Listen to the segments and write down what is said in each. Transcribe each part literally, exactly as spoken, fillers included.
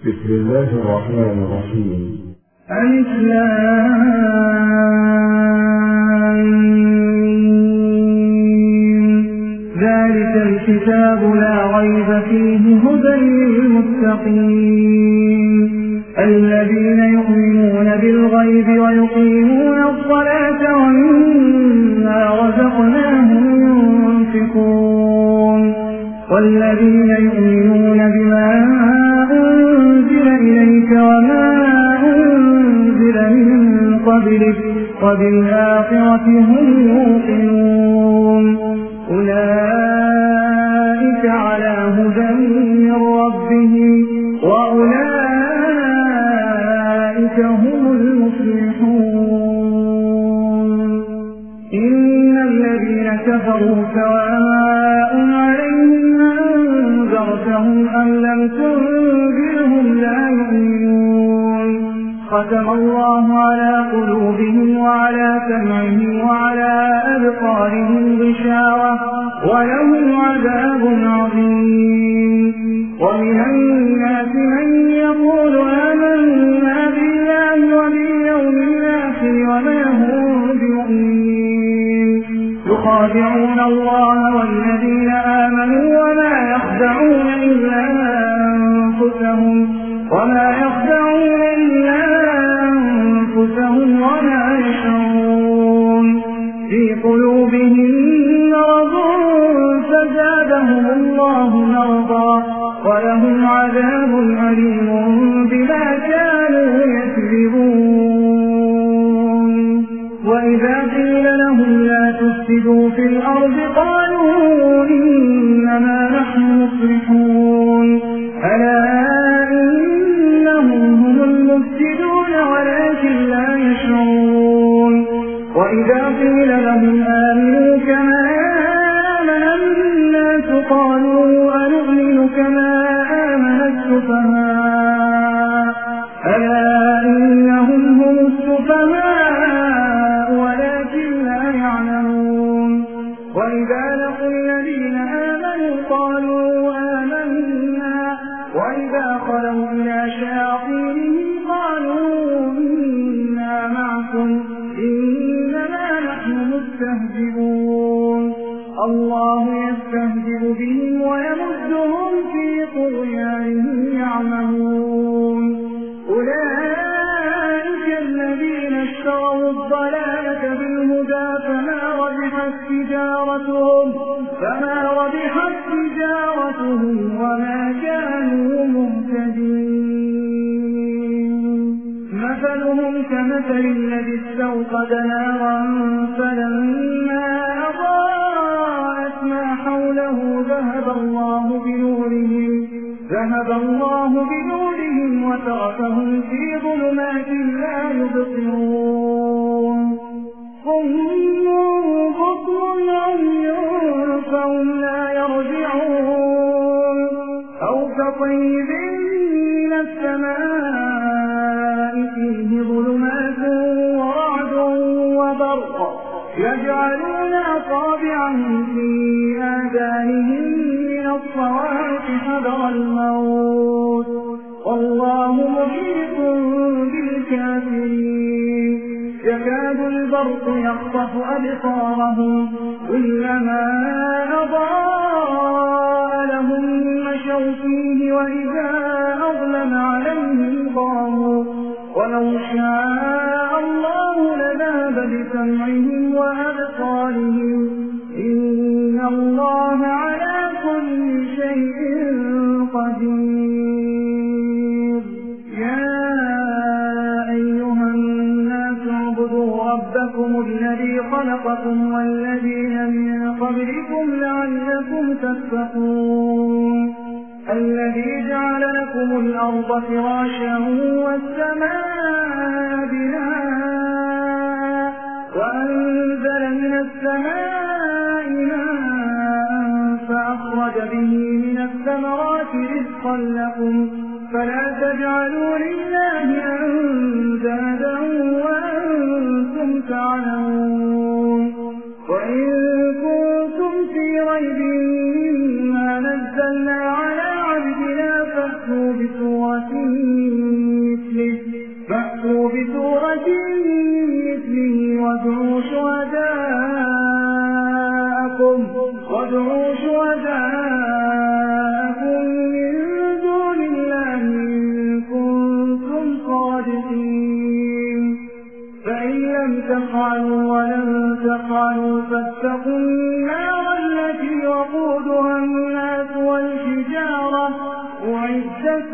بسم الله الرحمن الرحيم. الإسلام ذلك الكتاب لا ريب فيه هدى للمتقين الذين يؤمنون بالغيب ويقيمون الصلاة ومما رزقناهم ينفقون والذين يؤمنون بما أنزل إليك وما أنزل من قبلك وبالآخرة هم يوقنون أولئك على هدى من ربهم وأولئك هم المفلحون إن الذين كفروا سواء عليهم أنذرتهم أم لم تنذرهم لا يؤمنون ختم الله على قلوبهم وعلى سمعهم وعلى أبصارهم غشاوة ولهم عذاب عظيم ومن الناس من يقول آمنا بالله وباليوم الآخر وما هم بمؤمنين يخادعون الله والذين آمنوا وما يخدعون إلا أنفسهم وما يخدعون إلا أنفسهم وما يشعرون في قلوبهم مرض فزادهم الله مرضا ولهم عذاب أليم بما كانوا يكذبون وإذا قيل لهم لا تفسدوا في الأرض قالوا إنما نحن مصلحون ألا إنهم هم المفسدون ولكن لا يشعرون وإذا قيل لهم آمنوا كما آمن الناس قالوا أنؤمن كما آمن السفهاء ألا إنهم هم السفهاء ولكن لا يعلمون وإذا لقوا الذين آمنوا قالوا آمنا وإذا خلوا إلى شياطينهم قالوا إنا معكم إنما نحن مستهزئون الله يستهزئ بهم ويمدهم في طغيانهم يعمهون أولئك الذين اشتروا الضلالة بالهدى فما ربحت تجارتهم فما ربحت تجارتهم وما كانوا مهتدين مثلهم كمثل الذي استوقد نارا فلما أضاءت ما حوله ذهب الله بنورهم ذهب الله بنورهم وتركهم في ظلمات لا يبصرون صم بكم عمي فهم لا يرجعون أو كطيب من السماء فيه ظلمات ورعد وبرق يجعلون أصابعهم في آذانهم من الصواعق حذر الموت والله محيط بالكافرين يكاد البرق يخطف أبصارهم كلما أضاء لهم مشوا فيه وإذا أظلم عليهم قاموا ولو شاء الله لذهب بسمعهم وأبصارهم إن الله على كل شيء قدير يا أيها الناس اعبدوا ربكم الذي خلقكم والذين من قبلكم لعلكم تتقون الذي جعل لكم الأرض فراشا والسماء بناء وأنزل من السماء ماء فأخرج به من الثمرات رزقا لكم فلا تجعلوا لله أندادا وأنتم تعلمون وإن كنتم في ريب مما نزلنا على عبدنا فاتقوا فأتوا بسورة مثله فأتوا بسورة مثله وادعوا شهداءكم وادعوا شهداءكم من دون الله إن كنتم صادقين فإن لم تفعلوا ولن تفعلوا فاتقوا النار التي وقودها الناس والحجارة أعدت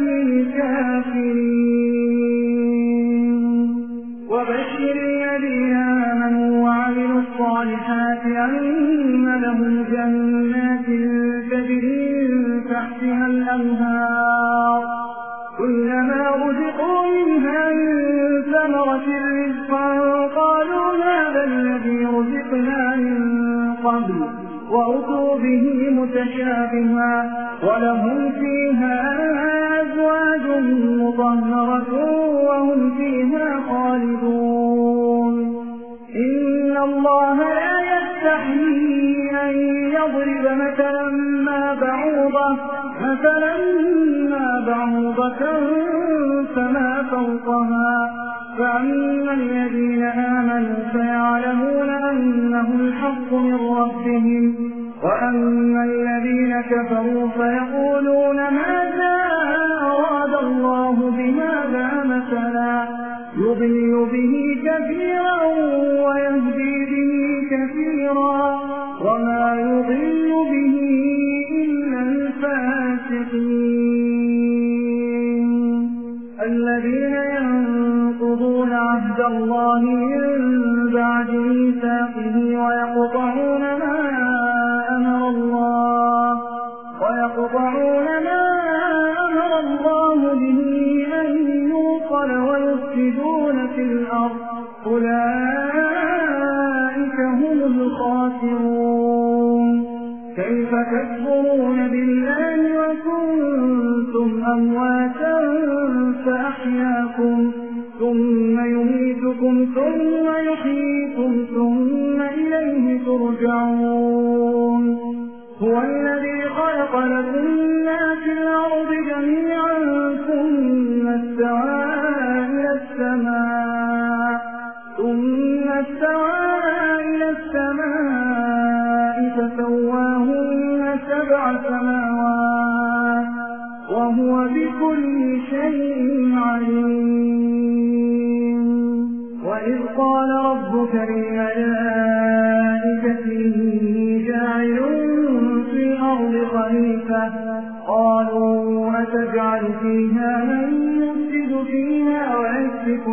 للكافرين وبشر الذين آمنوا وعملوا الصالحات أن لهم جنات تجري من تحتها الأنهار كلما رزقوا منها من ثمرة رزقا قالوا هذا الذي رزقنا من قبل وأتوا به متشابها ولهم فيها أزواج مطهرة وهم فيها خالدون إن الله لا يستحيي أن يضرب مثلا ما بعوضة مثلا ما بعوضة فما فوقها فأما الذين آمنوا فيعلمون أنه الحق من ربهم وأما الذين كفروا فيقولون ماذا أراد الله بهذا مثلا يضل به كثيرا ويهدي به كثيرا وما يضل به إلا الفاسقين الذين ينقضون عهد الله من بعد ميثاقه ويقطعون ما أمر الله ويقطعون ما أمر الله به أن يوصل ويفسدون في الأرض أولئك هم الخاسرون كيف تكفرون بالله وكنتم أمواتا فأحياكم ثم يميتكم ثم يحييكم ثم إليه ترجعون هو الذي خلق لكم ما في الأرض جميعا ثم استوى إلى السماء ثم استوى إلى السماء فسواهن سبع سماوات وهو بكل شيء عليم وإذ قال ربك للملائكة إني جاعل في الأرض خليفة قالوا أتجعل فيها من يفسد فيها ويسفك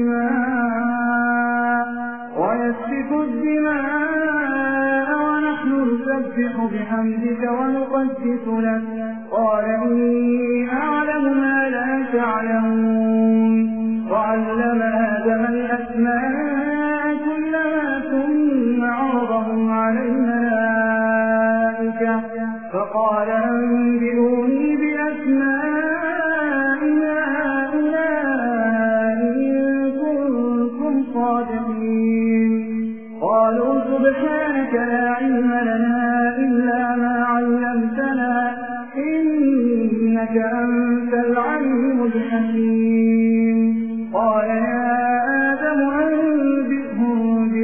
الدماء ويسفك الدماء ونحن نسبح بحمدك ونقدس لك قال إني أعلم ما لا تعلمون وعلم آدم الأسماء كلها ثم عرضهم على الملائكة فقال أنبئوني بأسماء هؤلاء إن كنتم صادقين قالوا سبحانك لا علم لنا إلا ما علمتنا إنك أنت العليم الحكيم قال يا آدم أنبئهم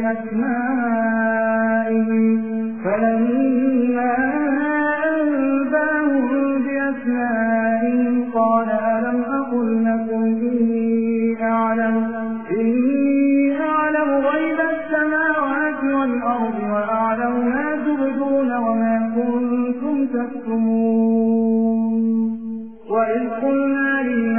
بأسمائهم فلما أنباهم بأسمائهم قال ألم أقل لكم إني أعلم إني أعلم غيب السماوات والأرض وأعلم ما تبدون وما كنتم تكتمون وإذ قلنا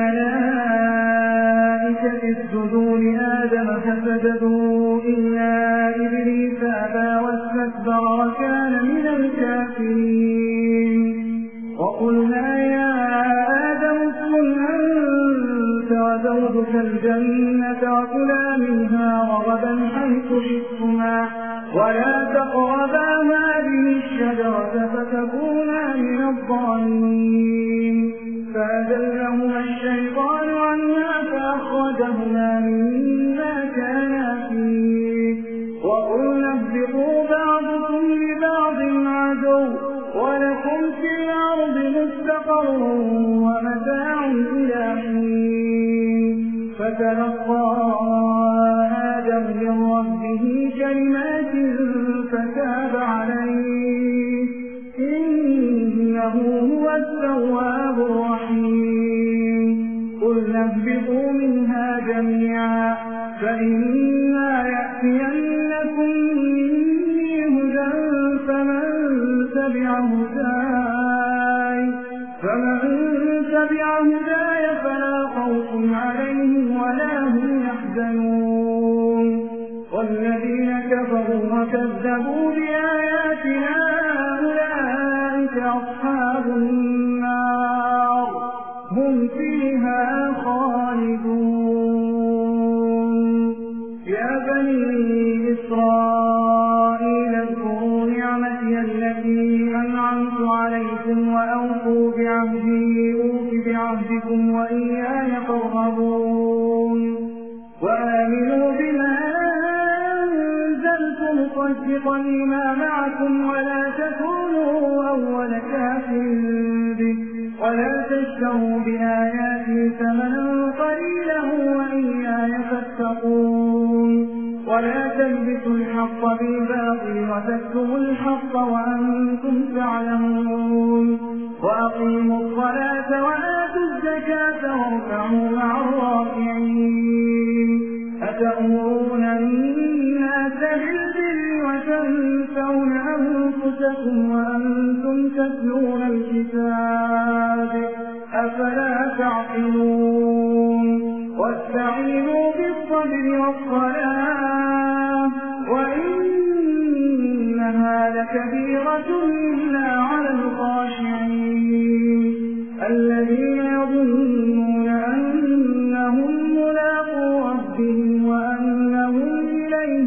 للملائكة اسجدوا لآدم فسجدوا إلا إبليس أبى واستكبر وكان من الكافرين وقلنا يا آدم اسكن أنت وزوجك الجنة وكلا منها رغدا حيث شئتما ولا تقربا هذه الشجرة فتكونا من الظالمين فأزلهما الشيطان عنها فأخرجهما مما كانا فيه وقلنا اهبطوا بعضكم لبعض عدو ولكم في الأرض مستقر ومتاع فتلقى آدم من ربه كلمات فتاب عليه إنه هو التواب الرحيم قل اهبطوا منها جميعا فإما يأتينكم مني هدى فمن تبع هداي فمن تبع هداي فلا خوف عليهم ولا هم يحزنون والذين كفروا وكذبوا بآياتنا أولئك أصحاب النار هم فيها خالدون يا بني إسرائيل اذكروا نعمتي التي أنعمت عليكم وأوفوا بعهدي أوف بعهدكم وإياي فارهبون وآمنوا بما أنزلت مصدقا لما معكم ولا تكونوا أول كافر به ولا تشتروا بآياتي ثمنا قليلا وإياي فاتقون ولا تلبسوا الحق بالباطل وتكتموا الحق وأنتم تعلمون وأقيموا الصلاة وآتوا الزكاة واركعوا مع الراكعين أتأمرون الناس بالبر وتنسون أنفسكم وأنتم تتلون الكتاب أفلا تعقلون واستعينوا بالصبر والصلاة وإنها لكبيرة إلا على الخاشعين الذين يظنون أنهم ملاقو ربهم وأنهم إليه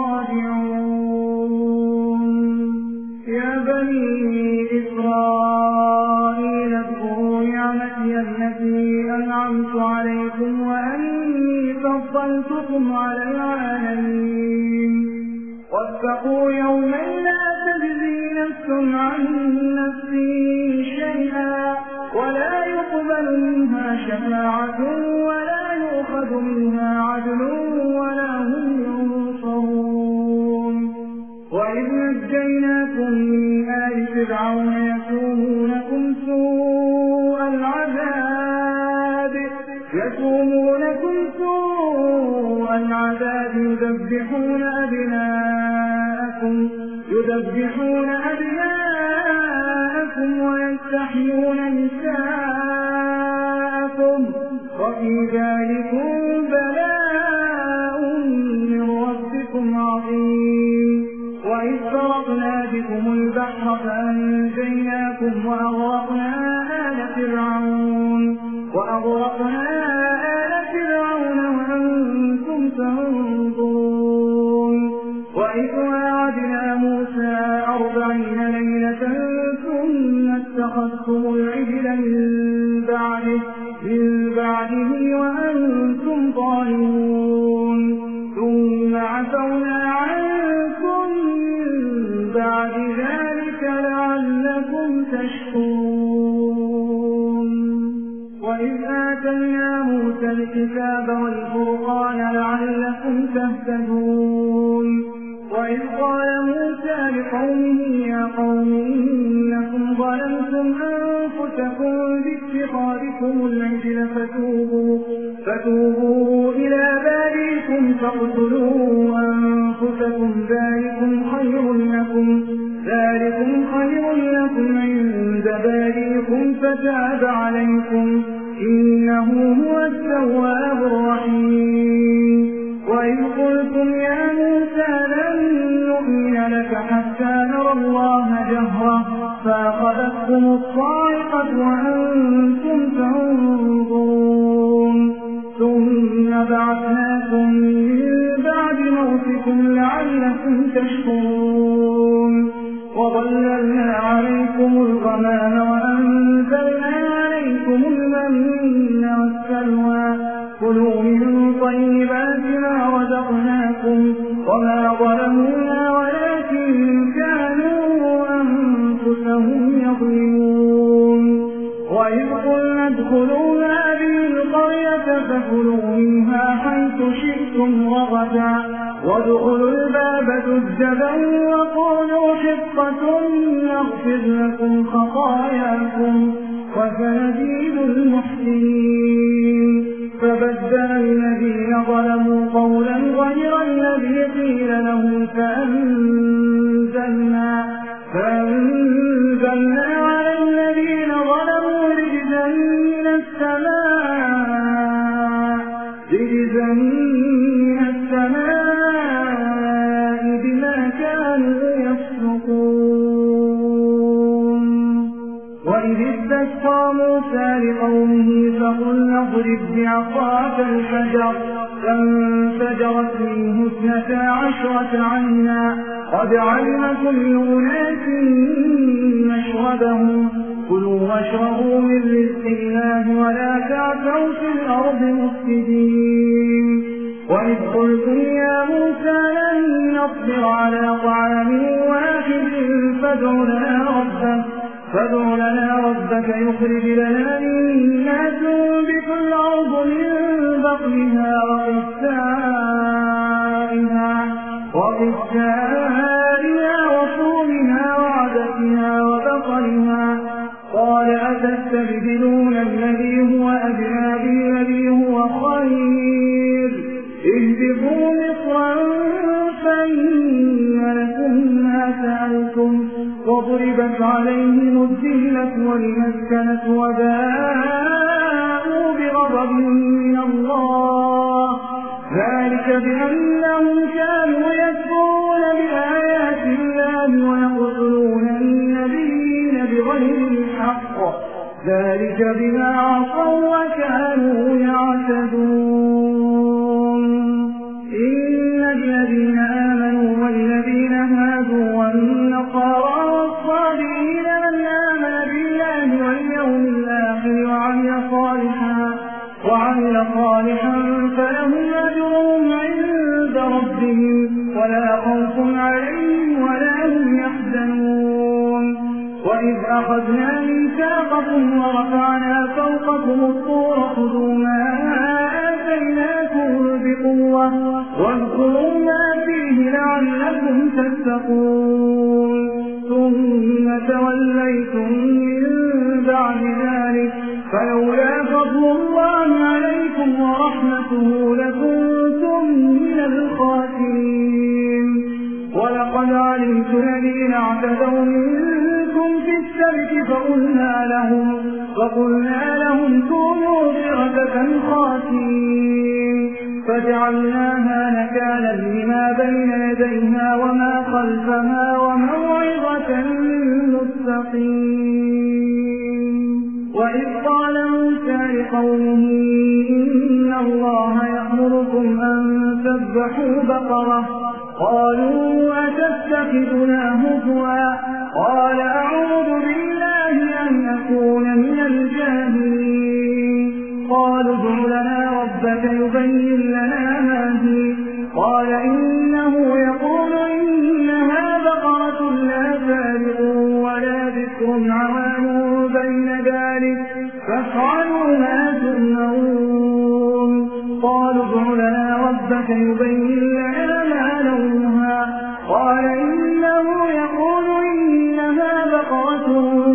راجعون يا بني إسرائيل اذكروا نعمتي التي أنعمت عليكم وأني فضلتكم على العالمين واتقوا يوما لا تجزي نفس عن نفس شيئا ولا يقبل منها شفاعة ولا يؤخذ منها عدل ولا هم ينصرون وإذ نجيناكم من آل فرعون يسومونكم سوء العذاب يسومونكم سوء العذاب يذبحون أبناءكم يذبحون أبناءكم ويستحيون نساءكم وفي ذلكم بلاء من ربكم عظيم وإذ فرقنا بكم البحر فأنجيناكم وأغرقنا آل فرعون وأغرقنا آل فرعون وأنتم تنظرون وإذ وعدنا موسى أربعين ليلة ثم اتخذتم العجل من بعده من بعده وأنتم ظالمون ثم عفونا عنكم من بعد ذلك لعلكم تشكرون وإذ آتينا موسى الكتاب والفرقان لعلكم تهتدون وإذ قال موسى لقومه يا قوم إنكم ظلمتم أنفسكم باتخاذكم العجل فتوبوا, فتوبوا إلى بارئكم فاقتلوا أنفسكم ذلكم خير لكم ذلكم خير لكم عند بارئكم فتاب عليكم إنه هو التواب الرحيم وإذ قلتم يا موسى لن نؤمن لك حتى نرى الله جهرة فأخذتكم الصاعقة وأنتم تنظرون ثم بعثناكم من بعد موتكم لعلكم تشكرون وظللنا عليكم الغمام وأنزلنا عليكم المن والسلوى كلوا من طيبات ما رزقناكم وما ظلمونا ولكن كانوا أنفسهم يظلمون وإذ قلنا ادخلوا هذه القرية فكلوا منها حيث شئتم رغدا وادخلوا الباب سجدا وقولوا حطة نغفر لكم خطاياكم وسنزيد المحسنين. فبدل الذين ظلموا قولا غير الذي قيل لهم فأنزلنا, فأنزلنا على الذين ظلموا رجزا من السماء, رجزا من السماء بما كانوا يفسقون. وإذ استسقى موسى لقومه فقلنا اضرب بعصاك الحجر فانفجرت منه اثنتا عشرة عينا قد علم كل أناس مشربهم كلوا واشربوا من رزق الله ولا تعثوا في الأرض مفسدين. وإذ قلتم يا موسى لن نصبر على طعام واحد فادع لنا ربك فادع لنا ربك يخرج لنا مما تنبت الأرض من بقلها وقثائها وقثائها وفومها وعدسها وبقلها. قال أتستبدلون الذي هو أدنى بالذي هو خير اهبطوا مصرا فإن لكم ما سألتم وضربت عليهم الذلة والمسكنة وباءوا بغضب من الله ذلك بأنهم كانوا يكفرون بآيات الله ويقتلون النبيين بغير الحق ذلك بما عصوا وكانوا يعتدون. إن الذين آمنوا والذين هادوا والنصارى والصابئين من آمن بالله واليوم الآخر وعمل صالحا وعمل صالحا فلهم أجرهم عند ربهم ولا خوف عليهم ولا هم يحزنون. وإذ أخذنا ميثاقكم ورفعنا فوقكم الطور خذوا ما آتيناكم بقوة واذكروا ما فيه لعلكم تتقون. ثم توليتم من بعد ذلك فلولا فضل الله عليكم ورحمته لكنتم من الخاسرين. ولقد علمت الذين اعتدوا منكم في السبت فقلنا لهم فقلنا لهم كونوا قردة خاسرين فجعلناها نكالا لما بين يديها وما خلفها وموعظة للمتقين. وإذ قال موسى لقومه إن الله يأمركم أن تذبحوا بقرة قالوا أتتخذنا هزوا قال أعوذ بالله أن أكون من الجاهلين. قالوا ادع لنا ربك يبين لنا ما هي قال إنه يقول إنها بقرة لا فارغ ولا بكر عوان بين ذلك فافعلوا ما تؤمرون. قالوا ادع لنا ربك يبين لنا ما لونها قال إنه يقول إنها بقرة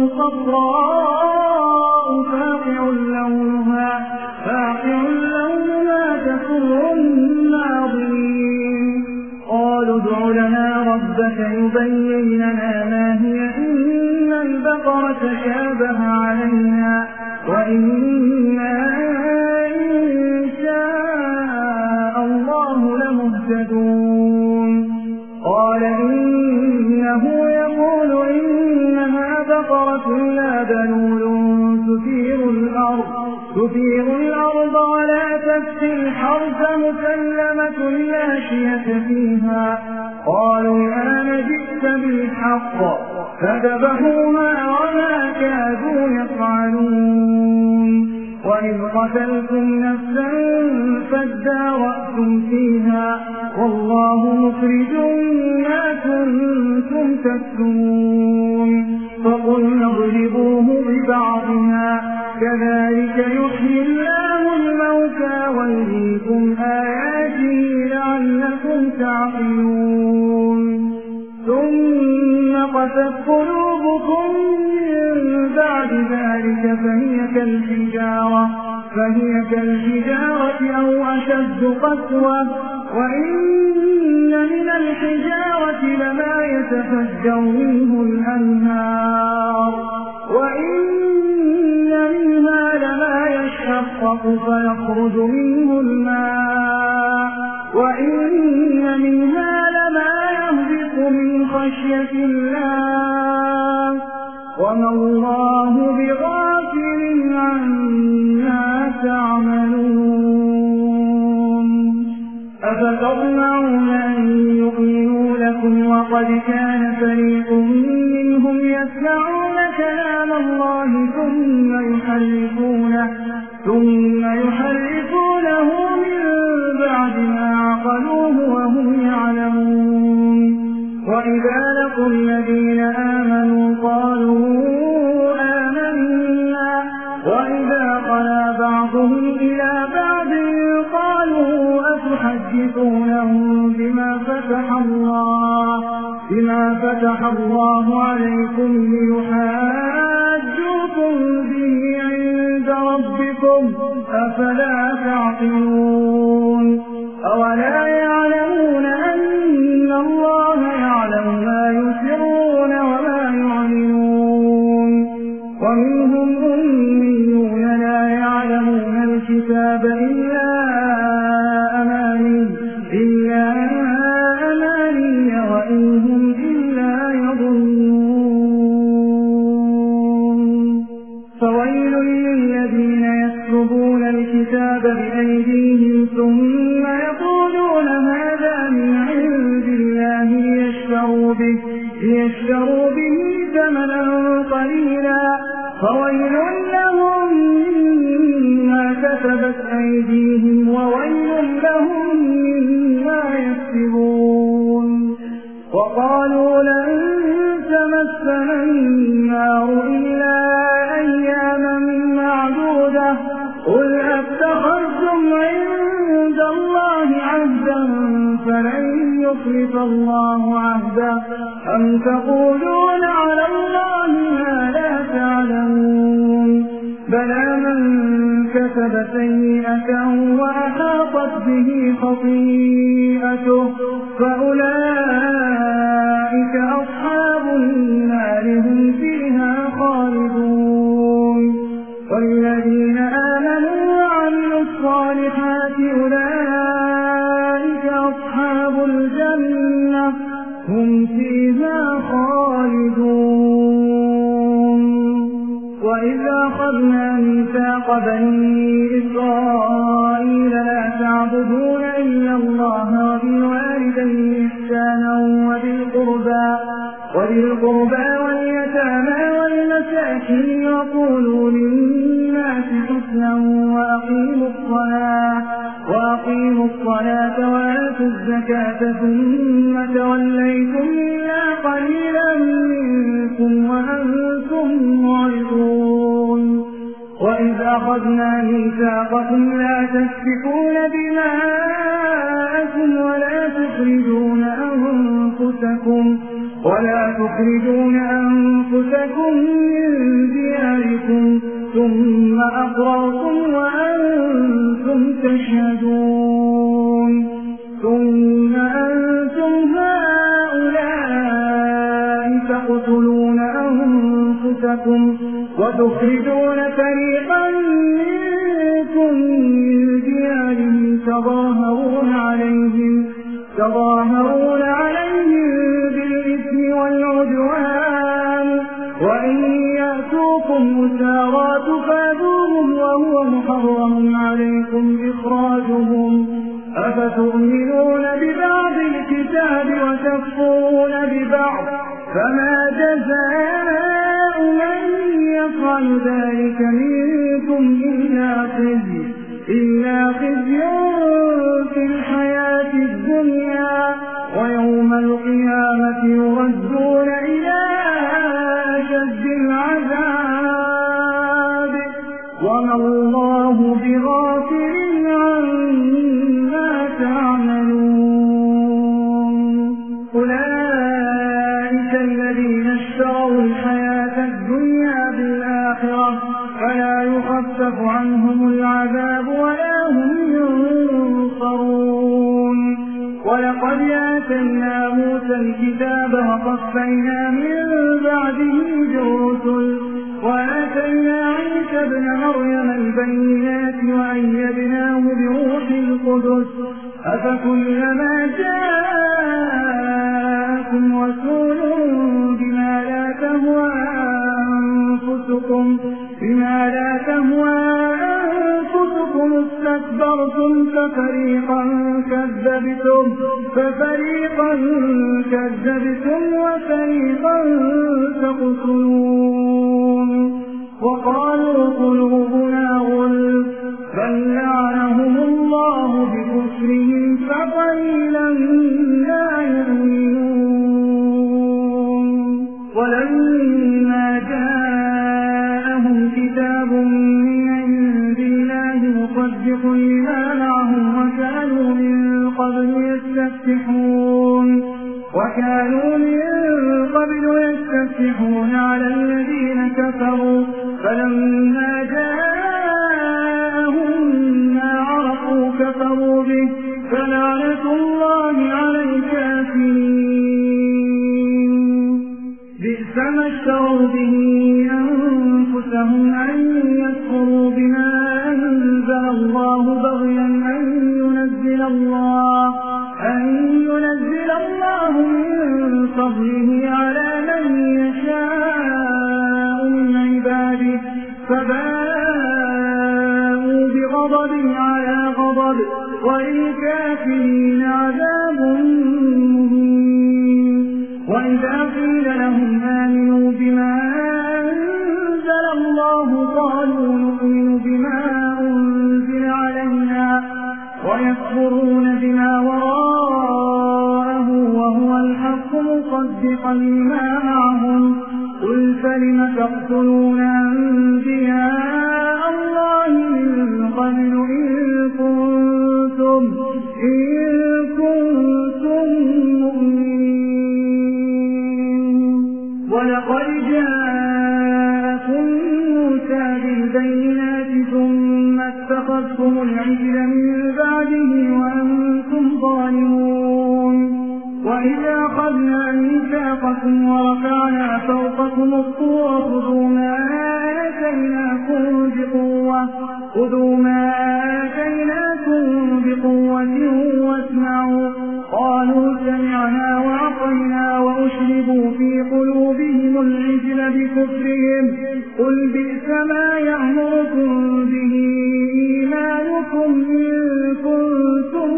صفراء فاقع لونها فاقع لونها تسر الناظرين. قالوا ادع لنا ربك يبين لنا ما هي إن البقرة شابه علينا وإنا إن شاء الله لمهتدون. قال إنه يقول إنها بقرة لا ذلول تثير الأرض تثير الأرض ولا تسقي الحرث مسلمة لا شية فيها. قالوا الآن جئت بالحق فذبحوها وما كادوا يفعلون. وإذ قتلتم نفسا فادارأتم فيها والله مخرج ما كنتم تكتمون. فقلنا اضربوه ببعضها كذلك يحيي الله الموتى ويريكم آياته لعلكم تعقلون ثم قست قلوبكم من بعد ذلك فهي كالحجارة فهي كالحجارة أو أشد قسوة وإن من الحجارة لما يتفجر منه الأنهار وإن منها لما يشقق فيخرج منه الماء وإن منها لما يهبط من خشية الله وما الله بغافل عما تعملون أفتطمعون أن يؤمنوا لكم وقد كان فريق منهم يسمعون كلام الله ثم يحرفونه ثم يحرفونه من بعد ما عقلوه وهم يعلمون وإذا لقوا الذين آمنوا قالوا آمنا وإذا خلا بعضهم إلى بعض قالوا أتحدثونهم بما فتح الله بما فتح الله عليكم ليحاجوكم به عند ربكم أفلا تعقلون أولا يعلمون أن الله يعلم ما يسرون وما يعلنون ومنهم أميون لا يعلمون الكتاب إلا أماني إلا أماني وإن هم إلا يظنون فويل للذين يكتبون الكتاب بأيديهم ثم يقولون هذا من عند الله ليشتروا به, ليشتروا به ثمنا قليلا فويل لهم مما كسبت أيديهم وويل لهم مما يكسبون وقالوا لن تمسنا النار إلا أياما معدودة قل أتخذتم عند الله عهدا فلن يخلف الله عهدا أم تقولون على الله ما لا تعلمون بلى من كسب سيئة وأحاطت به خطيئته فأولئك أصحاب النار هم فيها خالدون والذين آمنوا وعملوا الصالحات أولئك أصحاب الجنة هم فيها خالدون وإذا أخذنا ميثاق بني إسرائيل لا تعبدون إلا الله وبالوالدين إحسانا وبالقربى وبالقربى واليتامى والمساكين وقولوا للناس حسنا وأقيموا الصلاة وأقيموا الصلاة وآتوا الزكاة ثم توليتم إلا قليلا منكم وأنتم معرضون وإذا أخذنا ميثاقكم لا تسفكون دماءكم ولا تخرجون أنفسكم ولا تخرجون أنفسكم من دياركم ثم أقررتم وأنتم تشهدون ثم أنتم هؤلاء تقتلون أنفسكم وتخرجون فريقا منكم من ديارهم تظاهرون عليهم تظاهرون عليهم بالإثم والعدوان وإن يأتوكم أسارى تفادوهم وهو محرم عليكم إخراجهم أفتؤمنون ببعض الكتاب وتكفرون ببعض فما جزاء من يفعل ذلك منكم إلا خزي إلا خزي في الحياة الدنيا ويوم القيامة يردون إلى أشد العذاب الله بغافل عما تعملون أولئك الذين اشتروا الحياة الدنيا بالآخرة فلا يخفف عنهم العذاب ولا هم ينصرون ولقد آتينا موسى الكتاب وقفينا من بعده بالرسل وآتينا عيسى ابن مريم البينات وأيدناه بروح القدس أفكلما جاءكم رسول بما لا تهوى أنفسكم بما لا تهوى أنفسكم استكبرتم ففريقا كذبتم ففريقا كذبتم وفريقا تقتلون وقالوا قلوبنا غلف بل لعنهم الله بكفرهم فقليلا لا يؤمنون ولما جاءهم كتاب من عند الله مصدق لما معهم وكانوا من قبل يستفتحون وكانوا من قبل يستفتحون على الذين كفروا فلما جاءهم ما عرفوا كفروا به فلعنة الله على الكافرين بئس ما اشتروا به أنفسهم أن يكفروا بما أنزل الله بغيا أن ينزل الله أن ينزل الله من فضله على من يشاء من عباده فباءوا بغضب على غضب وللكافرين عذاب مهين وإذا قيل لهم آمنوا بما أنزل الله قالوا نؤمن بما أنزل علينا ويكفرون بما وراءه وهو الحق مصدقا لما معهم قل فلم تقتلون أنبياء الله من قبل إن كنتم إن كنتم مؤمنين ولقد جاءكم موسى بالبينات ثم اتخذتم العجل من بعده وأنتم ظالمون وإذا أخذنا ميثاقكم ورفعنا فوقكم الطور خذوا ما آتيناكم بقوة خذوا ما آتيناكم بقوة واسمعوا قالوا سمعنا وعصينا وأشربوا في قلوبهم العجل بكفرهم قل بئس ما يأمركم به إيمانكم إن كنتم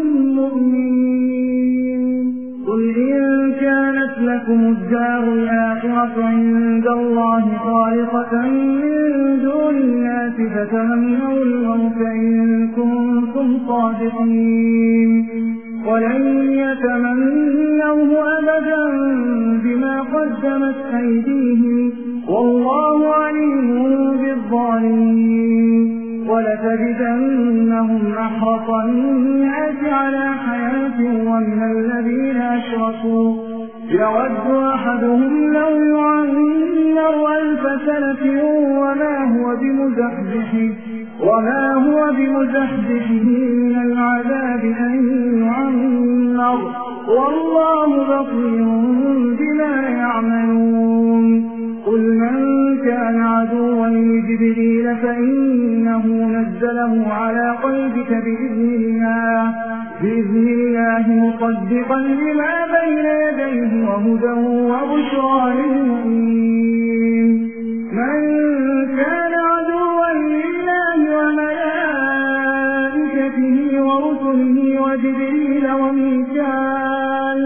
مؤمنين قل إن كانت لكم الدار الآخرة عند الله خالصة من دون الناس فتمنوا الموت إن كنتم صادقين ولن يتمنوه أبدا بما قدمت أيديهم والله عليم بالظالمين ولتجدنهم أحرص الناس على حياة ومن الذين أشركوا يود أحدهم لو يعمر ألف سنة وما هو بمزحزحه وما هو بمزحزحه من العذاب أن يعمر والله بصير بما يعملون قل من كان عدوا لجبريل فإنه نزله على قلبك بإذن الله بإذن الله مصدقا لما بين يديه وهدى وبشرى للمؤمنين من كان عدوا لله وملائكته ورسله وجبريل وميكال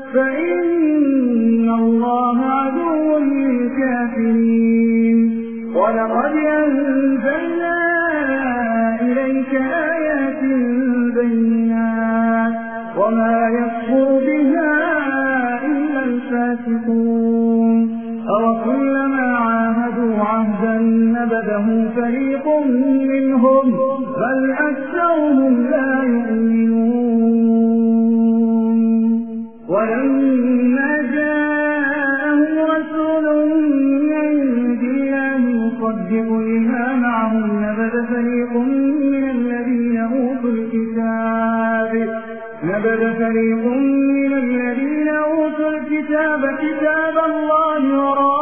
فإن الله عدو للكافرين ولقد أنزلنا إليك آيات بينات وما يكفر بها إلا الفاسقون أو كلما عاهدوا عهدا نبذه نبذ فريق من الذين أوتوا الكتاب نبذ فريق من الذين أوتوا الكتاب كتاب الله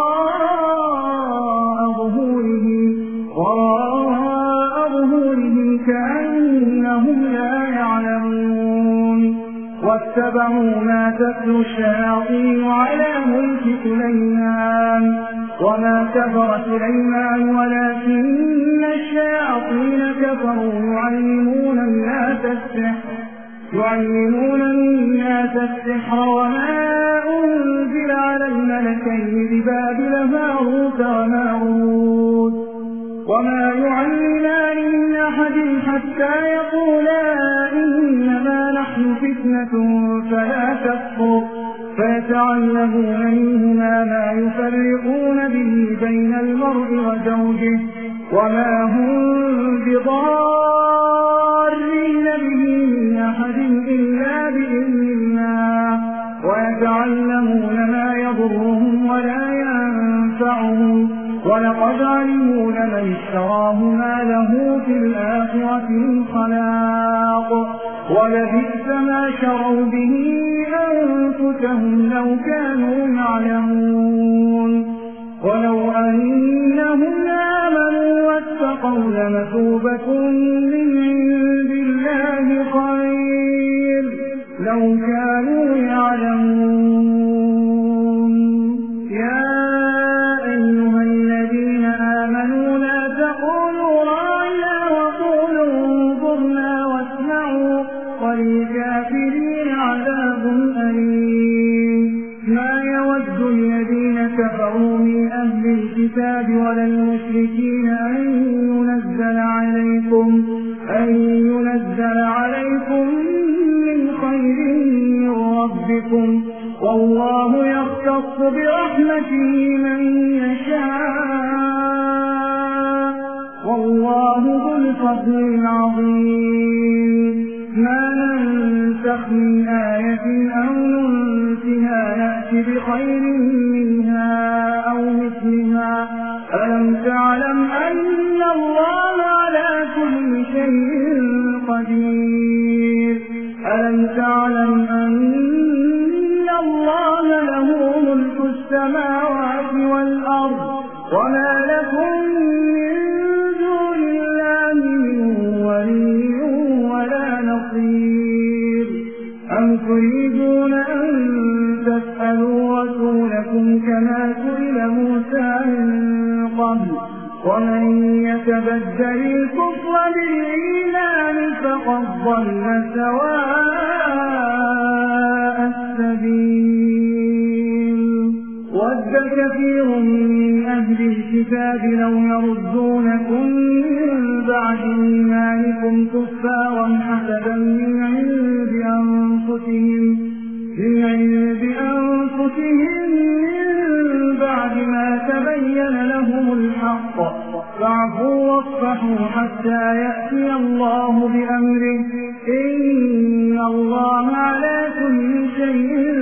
وراء ظهورهم وراء ظهورهم كأنهم لا يعلمون واتبعوا ما تتلو الشياطين على ملك سليمان وما كفر سليمان ولكن الشياطين كفروا يعلمون الناس السحر يعلمون الناس السحر وما أنزل على الملكين ببابل هاروت وماروت وما يعلمان من أحد حتى يقولا إنما نحن فتنة فلا تكفر فيتعلمون منهما ما يفرقون به بين المرء وزوجه وما هم بضارين به من أحد إلا بإذن الله ويتعلمون ما يضرهم ولا ينفعهم ولقد علموا لمن اشتراه ما له في الآخرة من خلاق ولبئس ما شروا به أنفسهم لو كانوا يعلمون ولو أنهم آمنوا واتقوا لمثوبة من عند الله خير لو كانوا يعلمون يا أيها الذين آمنوا لا تقولوا راعنا وقولوا انظرنا واسمعوا وللكافرين عذاب أليم ما يود الذين كفروا من أهل الكتاب ولا المشركين أن ينزل عليكم أن ينزل عليكم من خير من ربكم والله يختص برحمته من يشاء والله ذو الفضل العظيم ما ننسخ من آية أو ننسها نأتي بخير منها أو مثلها ألم تعلم أن الله على كل شيء قدير ألم تعلم أن الله له ملك السماوات والأرض وما لكم من دون الله من ولي ولا نصير أم تريدون أن تسألوا رسولكم كما سئل موسى من قبل ومن يتبدل الكفر بالإيمان فقد ضل سواء السبيل ود كثير من أهل الكتاب لو يردونكم من بعد إيمانكم كفارا حسدا من عند أنفسهم من عند أنفسهم من بعد ما تبين لهم الحق فاعفوا واصفحوا حتى يأتي الله بأمره إن الله على كل شيء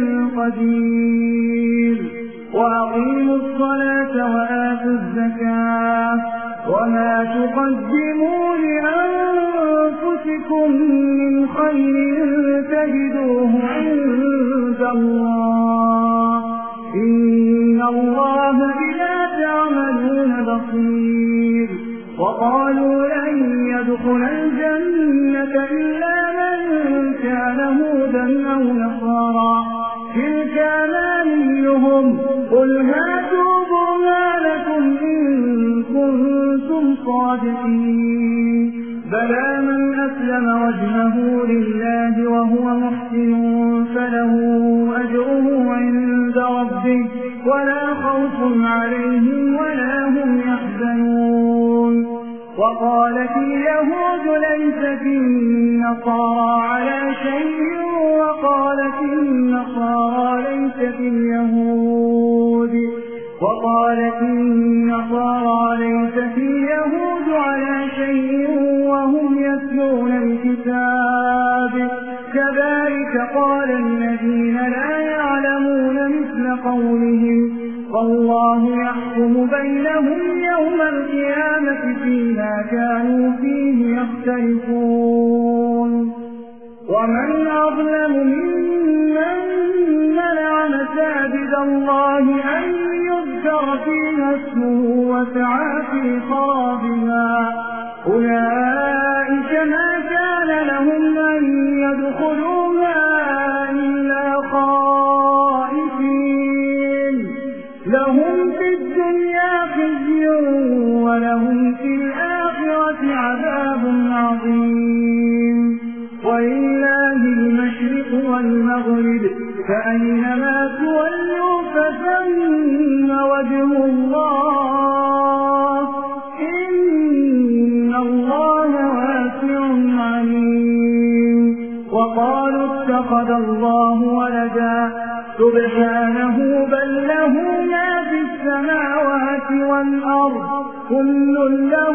قدير وأقيموا الصلاة وآتوا الزكاة وما تقدموا لأنفسكم من خير تجدوه عند الله إن الله بما تعملون بصير وقالوا لن يدخل الجنة إلا من كان هودا أو نصارى تلك أمانيهم قل هاتوا برهانكم إن كنتم صادقين بلى من أسلم وجهه لله وهو محسن فله أجره عند ربه ولا خوف عليهم ولا هم يحزنون وقالت اليهود ليست النصارى على شيء وقالت النصارى ليست اليهود وقالت النصارى ليست اليهود على شيء وهم يتلون الكتاب كذلك قال الذين لا يعلمون مثل قولهم فالله يحكم بينهم يوم القيامة فيما كانوا فيه يختلفون ومن أظلم ممن منع مساجد الله أن يذكر فيها اسمه وسعى في خرابها أولئك ما كان لهم أن يدخلوها إلا خائفين لهم في الدنيا خزي ولهم في الآخرة عذاب عظيم ولله المشرق والمغرب فأينما تولوا فثم وجه الله إن الله واسع عليم وقالوا اتخذ الله ولدا سبحانه بل له ما في السماوات والأرض كل له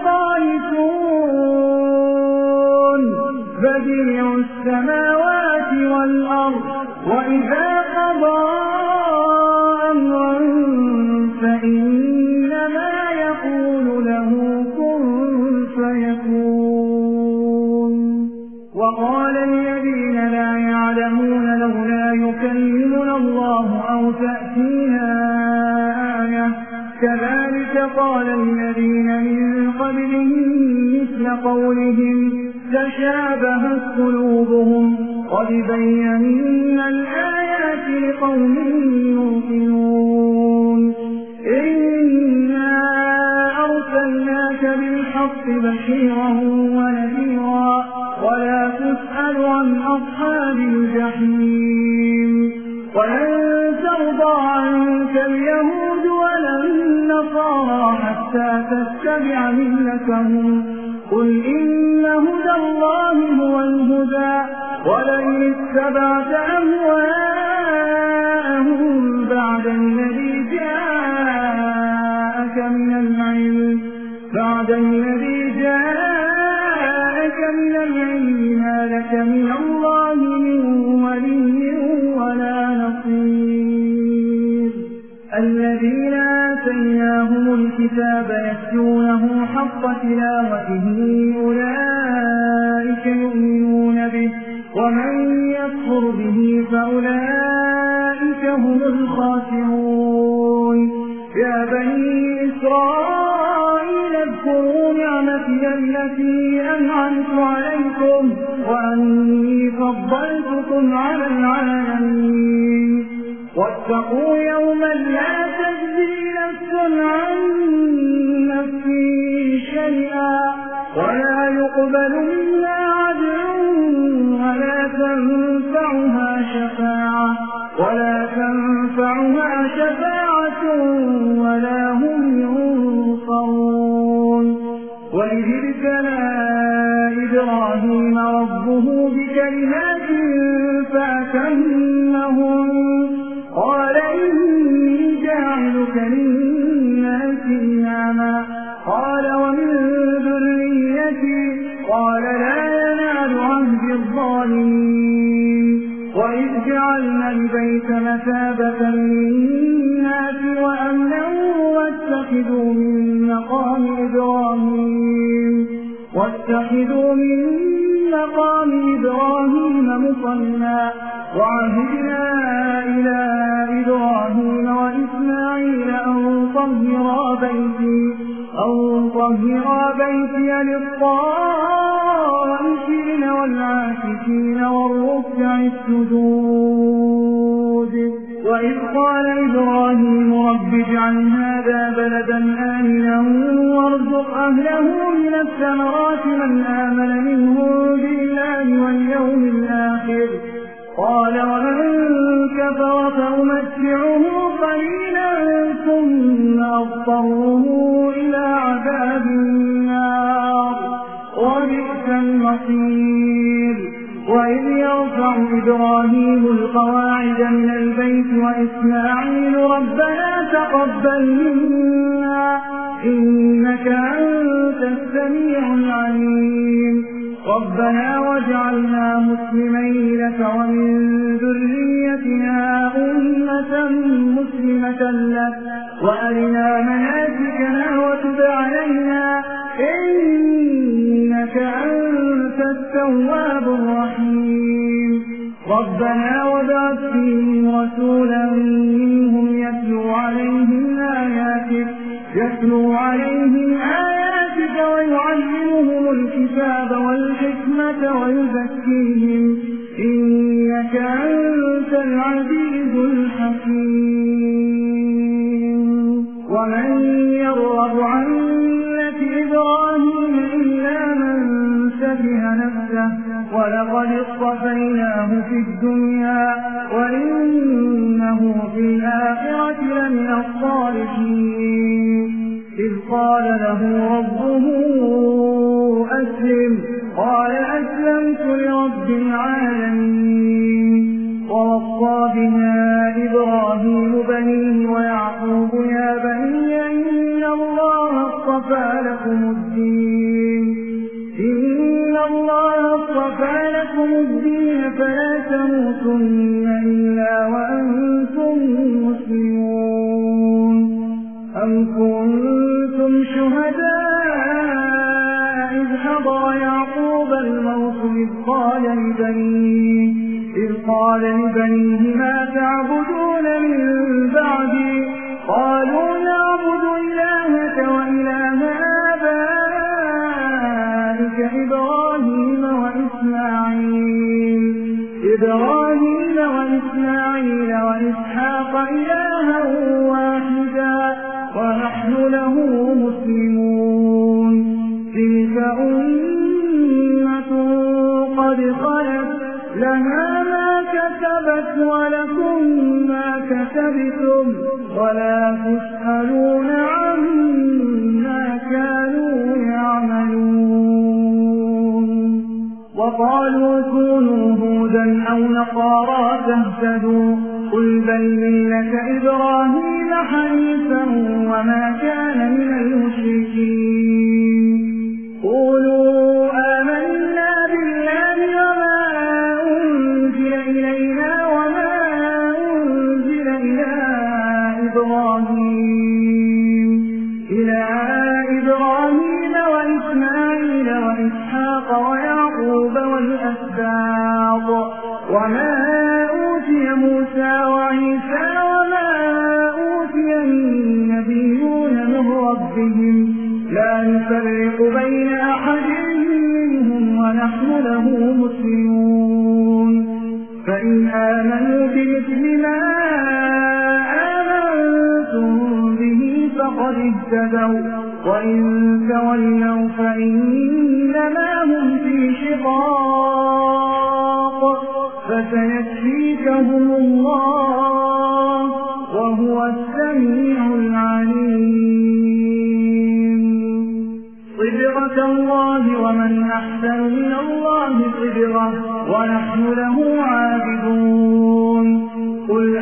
قانتون بديع السماوات والأرض وإذا قضى أمرا فإنما يقول له كن فيكون وقال الذين لا يعلمون لولا يكلمنا الله أو تأتينا آية كذلك قال الذين من قبلهم مثل قولهم تشابهت قلوبهم قد بينا الآيات لقوم يوقنون إنا أرسلناك بالحق بشيرا ونذيرا ولا تسأل عن أصحاب الجحيم ولن ترضى عنك اليهود ولا النصارى حتى تتبع ملتهم قل إن هدى الله هو الهدى ولئن اتبعت أهواءهم بعد الذي جاءك من العلم بعد الذي جاءك من العلم ما لك من الله من ولي ولا نصير الذين آتيناهم الكتاب يتلونه حق تلاوته أولئك يؤمنون به ومن يكفر به فأولئك هم الخاسرون يا بني إسرائيل اذكروا نعمتي التي أنعمت عليكم وأني فضلتكم على العالمين واتقوا يوما لا تجزي نفس عن نفس شيئا ولا يقبل منها عدل ولا تنفعها شفاعة ولا تنفعها شفاعة ولا هم ينصرون وإذ ابتلى إبراهيم ربه بكلمات فأتمهن قال إني جاعلك للناس إماما قال ومن ذريتي قال لا ينال عهد الظالمين وإذ جعلنا البيت مثابة للناس وأمنا واتخذوا من مقام إبراهيم واتخذوا من مقام إبراهيم مصلى وعهدنا إلى إبراهيم وإسماعيل أن طهرا بيتي أن طهرا بيتي للطائفين والعاكفين والركع السجود وإذ قال إبراهيم رب اجعل هذا بلدا آمنا وارزق أهله من الثمرات من آمن منهم بالله واليوم الآخر قال ومن كفر فأمتعه قليلا ثم أضطره إلى عذاب النار وبئس المصير وإذ يرفع إبراهيم القواعد من البيت وإسماعيل ربنا تقبل منا إنك أنت السميع العليم ربنا واجعلنا مسلمين لك ومن ذريتنا أمة مسلمة لك وأرنا مناسكنا وتب علينا إنك أنت التواب الرحيم ربنا وابعث فيهم رسولا منهم يتلو عليهم آياتك يتلو عليهم آياتك ويعلمهم الكتاب والحكمة ويزكيهم إنك أنت العزيز الحكيم ومن يرغب عن ملة إبراهيم إلا من سفه نفسه ولقد اصطفيناه في الدنيا وإنه في الآخرة لمن الصالحين إذ قال له ربه أسلم قال أسلمت لرب العالمين ووصى بها إبراهيم بنيه ويعقوب يا بني إن الله اصطفى لكم الدين إن الله اصطفى لكم الدين فلا تموتن إلا وأنتم مسلمون أم كنتم شهداء إذ حضر يعقوب الموت إذ قال لبنيه إذ قال لبنيه ما تعبدون من بعدي قالوا نعبد إلهك وإله آبائك إبراهيم وإسماعيل إبراهيم وإسماعيل وإسحاق إلها واحدا ونحن له مسلمون تلك أمة قد خلت لها ما كسبت ولكم ما كسبتم ولا تسألون عما كانوا يعملون وقالوا كونوا هودا أو نصارى تهتدوا قل بل ملة إبراهيم حنيفا وما كان من المشركين قولوا آمنا بالله وما أنزل إلينا وما أنزل إلى إبراهيم إلى إبراهيم وإسماعيل وإسحاق ويعقوب والأسباط وما أوتي موسى وعيسى وما أوتي النبيون من ربهم لا نفرق بين أحد منهم ونحن له مسلمون فإن آمنوا بمثل ما آمنتم به فقد اهتدوا وإن تولوا فإنما هم في شقاق فسيكفيكهم الله وهو السميع العليم صبغة الله ومن أحسن من الله صبغة ونحن له عابدون قل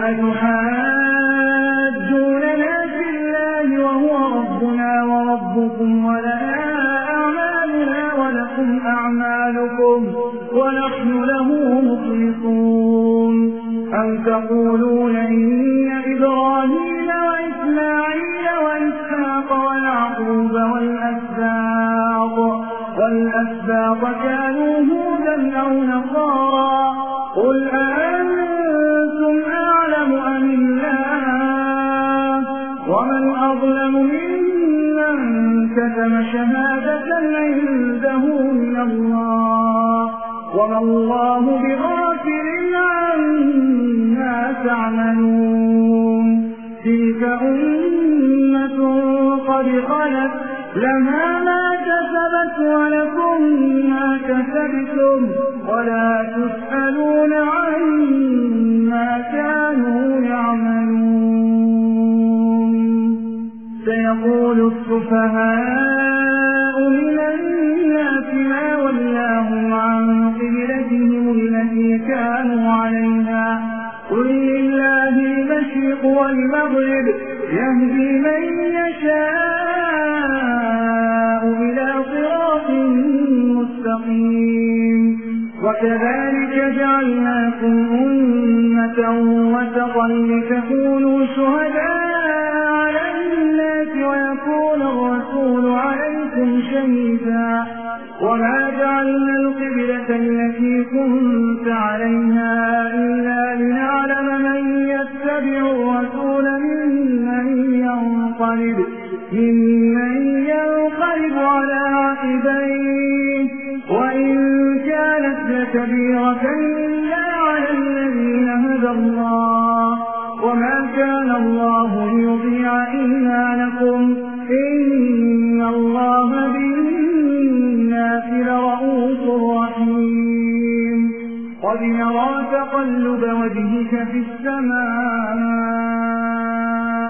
أتحاجوننا في الله وهو ربنا وربكم ولنا أعمالنا ولكم أعمالكم ونحن له مخلصون أم تقولون إن إبراهيم وإسماعيل وإسحاق ويعقوب والأسباط والأسباط كانوا هودا أو نصارى قل أأنتم أعلم أم الله ومن أظلم ممن كتم شهادة عنده من الله وما الله بغافل عما تعملون تلك أمة قد خلت لها ما كسبت ولكم ما كسبتم ولا تسألون عما كانوا يعملون سيقول السفهاء من الناس ما ولاهم عن قبلتهم التي كانوا عليها قل لله المشرق والمغرب يهدي من يشاء إلى صراط مستقيم وكذلك جعلناكم أمة وسطا لتكونوا شهداء على الناس ويكون الرسول عليكم شهيدا وما جعلنا القبلة التي كنت عليها إلا لنعلم من يتبع الرسول ممن ينقلب ممن ينقلب على عقبيه وإن كانت لكبيرة إلا على الذين هدى الله وما كان الله ليضيع إيمانكم إن الله بالناس لرءوف رحيم قد نرى تقلب وجهك في السماء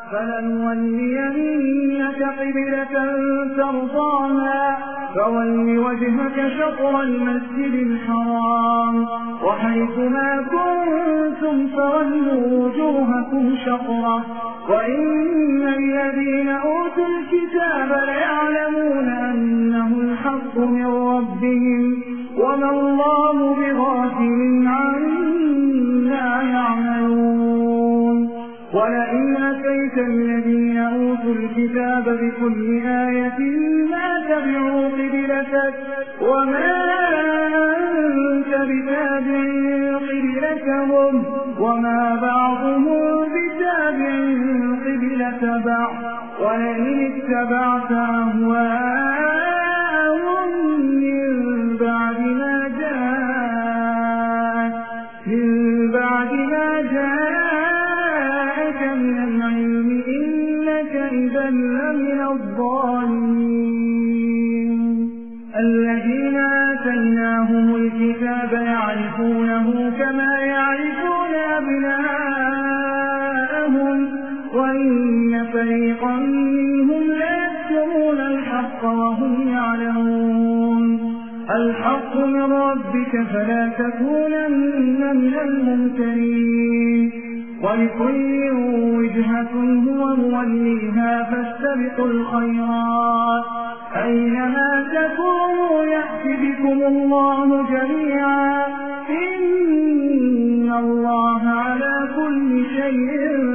فلنولينك قبلة ترضاها فول وجهك شطر المسجد الحرام وحيثما كنتم فولوا وجوهكم شطره وإن الذين أوتوا الكتاب ليعلمون أنه الحق من ربهم وما الله بغافل عما يعملون ولئن أتيت الذين أوتوا الكتاب بكل آية ما تبعوا قبلتك وما أنت بتابع قبلتهم وما بعضهم بتابع قبلة بعض ولئن اتبعت أهواءهم من بعد ما جاءك من بعد ما جاءك من العلم إنك إذا لمن الظالمين الذين آتيناهم الكتاب يعرفونه كما يعرفون أبناءهم وإن فريقا منهم ليكتمون الحق وهم يعلمون الحق من ربك فلا تكونن من الممترين ولكل وجهة هو موليها فاستبقوا الخيرات أينما تكونوا يأتي بكم الله جميعا إن الله على كل شيء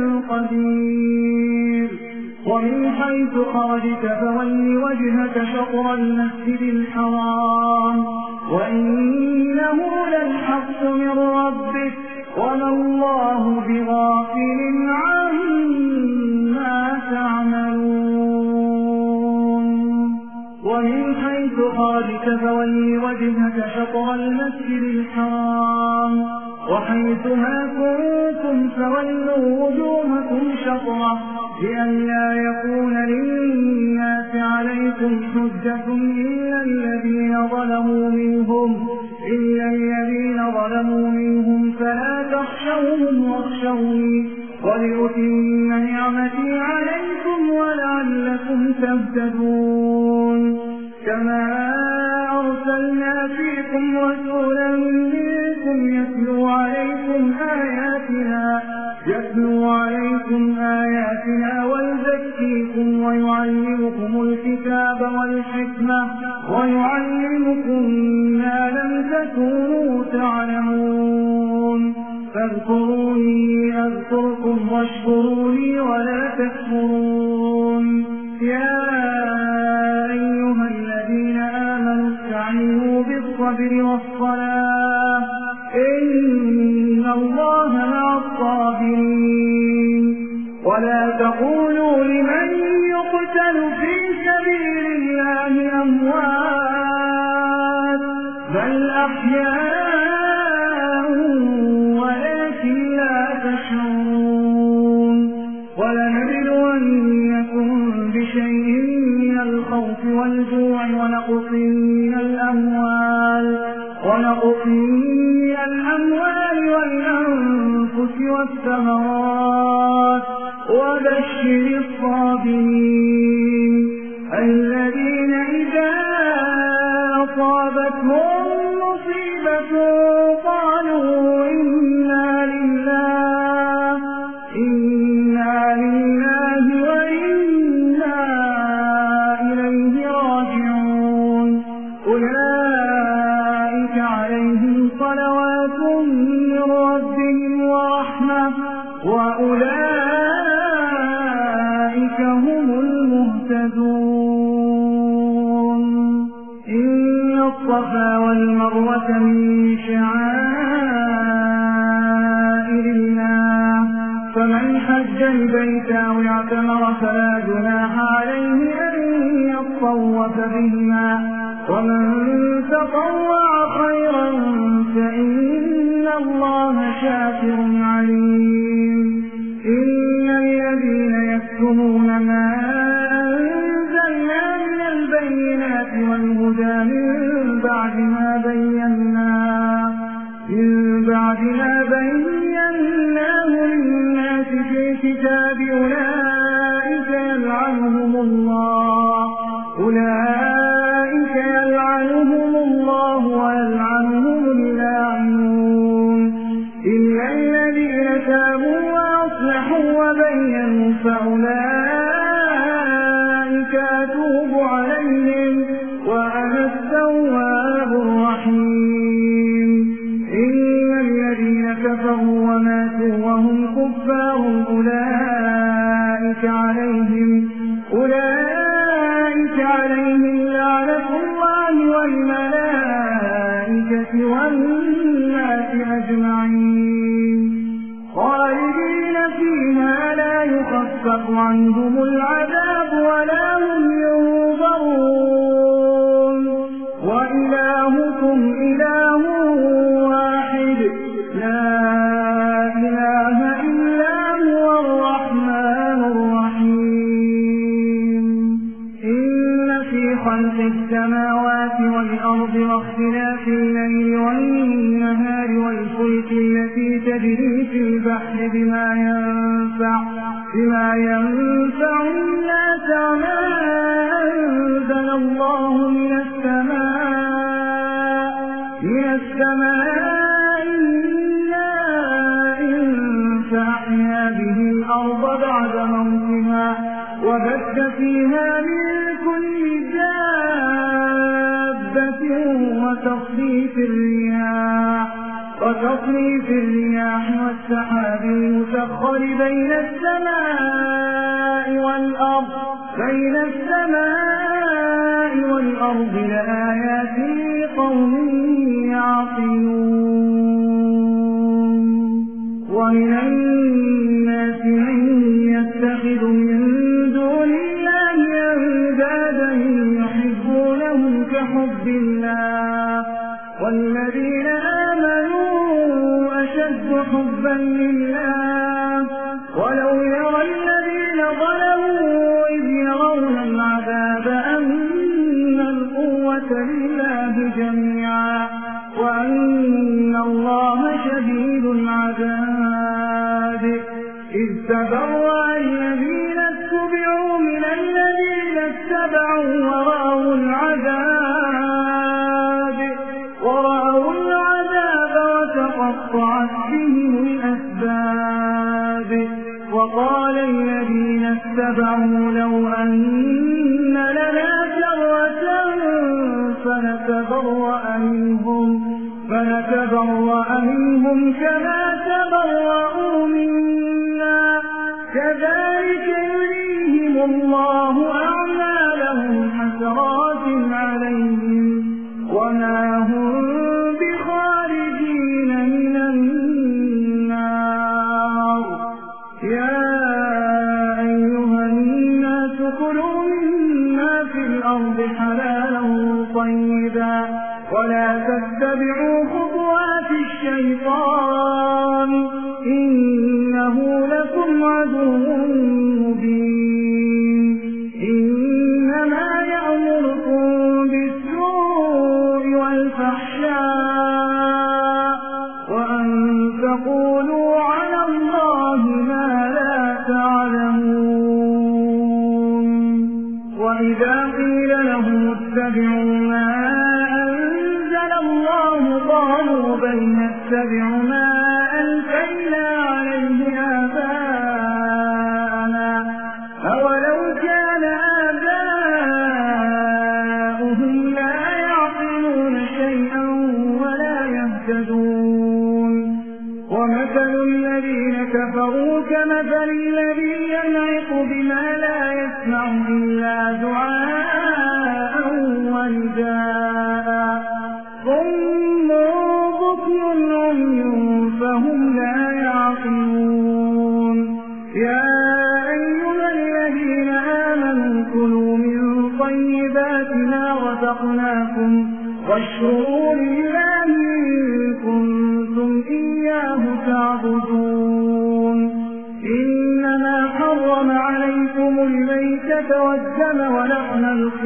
قدير ومن حيث خرجت فول وجهك شطر المسجد الحرام وإنه للحق من ربك وما الله بغافل عما تعملون ومن حيث خرجت فول وجهك شطر المسجد الحرام وحيثما كنتم فولوا وجوهكم شطره لئلا يكون للناس عليكم حجة إلا الذين ظلموا منهم إلا الذين ظلموا منهم فلا تخشوهم واخشوني ولأتم نعمتي عليكم ولعلكم تهتدون كما أرسلنا فيكم رسولا منكم يتلو عليكم آياتنا يتلو عليكم آياتنا ويزكيكم ويعلمكم الكتاب والحكمة ويعلمكم ما لم تكونوا تعلمون فاذكروني أذكركم واشكروني ولا تكفرون يا أيها الذين آمنوا استعينوا بالصبر والصلاة إن الله مع الصابرين ولا تقولوا لمن يقتل في سبيل الله أموات بل أحياء ولكن لا تشعرون ولنبلونكم بشيء من الخوف والجوع ونقص من الأموال ونقص من الأموال والأنفس والثمرات وبشر الصابرين الذين إذا أصابتهم مصيبة قالوا إنا لله إنا لله وإنا إليه راجعون أولئك على عليهم صلوات من ربهم ورحمة وأولئك هم المهتدون. إن الصفا والمروة من شعائر الله فمن حج البيت أو اعتمر فلا جناح عليه أن يطوف بهما ومن تطوع خيرا فإن الله شاكر عليم. إن الذين يكتمون ما أنزلنا من البينات والهدى من بعد ما بيناه من بعد ما بيناه للناس في الكتاب أولئك يلعنهم الله أولئك يلعنهم الله ويلعنهم اللاعنون إلا الذين تابوا وأصلحوا وبينوا فأولئك أتوب عليهم وأنا التواب الرحيم. إن الذين كفروا وماتوا وهم كفار أولئك عليهم أولئك عليهم لعنة الله والملائكة والناس أجمعين خالدين فيها لا يخفف عنهم العذاب ولا هم ينظرون. وإلهكم إله واحد لا إله إلا هو الرحمن الرحيم. إن في خلق السماوات والأرض واختلاف الليل والنهار والفلك التي تجري في البحر بما ينفع بما ينفع الناس وما أنزل الله من السماء من السماء إن فأحيا به الأرض بعد موتها وبث فيها من كل دابة وتصريف الرياح وتصريف الرياح والسحاب المسخر بين السماء والأرض بين السماء والأرض لآيات لقوم يعقلون. ومن الناس من يتخذ من دون الله أندادا يحبونهم كحب الله والذين آمنوا أشد حبا لله ولو يرى الذين ظلموا إذ يرون العذاب أن القوة لله جميعا وأن الله شديد العذاب. إذ تبرأ الذين اتبعوا من الذين اتبعوا ورأوا العذاب ورأوا العذاب وتقطعت بهم الأسباب. وقال الذين اتبعوا لو أن لنا كرة فنتبرأ منهم فنتبرأ منهم كما تبرأوا منا كذلك يريهم الله أعمالهم حسرات عليهم وما هم بخارجين من النار. يا أيها الناس كلوا مما في الأرض حلالا طيبا ولا تتبعوا خطوات الشيطان إنه لكم عدو مبين. إنما يأمركم بالسوء والفحشاء وأن تقولوا على الله ما لا تعلمون. وإذا قيل لهم اتبعوا ما أنزل الله قالوا بل نتبع ما ألفينا عليه آباءنا أولو كان آباؤهم لا يعقلون شيئا ولا يهتدون. ومثل الذين كفروا كمثل الذي ينعق بما لا يسمع إلا دعاء ونداء صم بكم عمي فهم لا يعقلون. يا أيها الذين آمنوا كلوا من طيبات ما رزقناكم واشكروا لله إن كنتم إياه تعبدون. إنما حرم عليكم الميتة والدم ولحم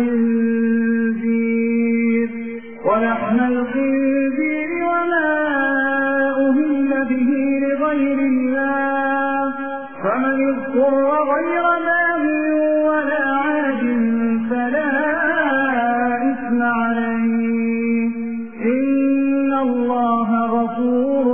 الخنزير ولحم الخنزير وما أهل به لغير الله فمن اضطر غير باغ ولا عاد فلا إثم عليه إن الله غفور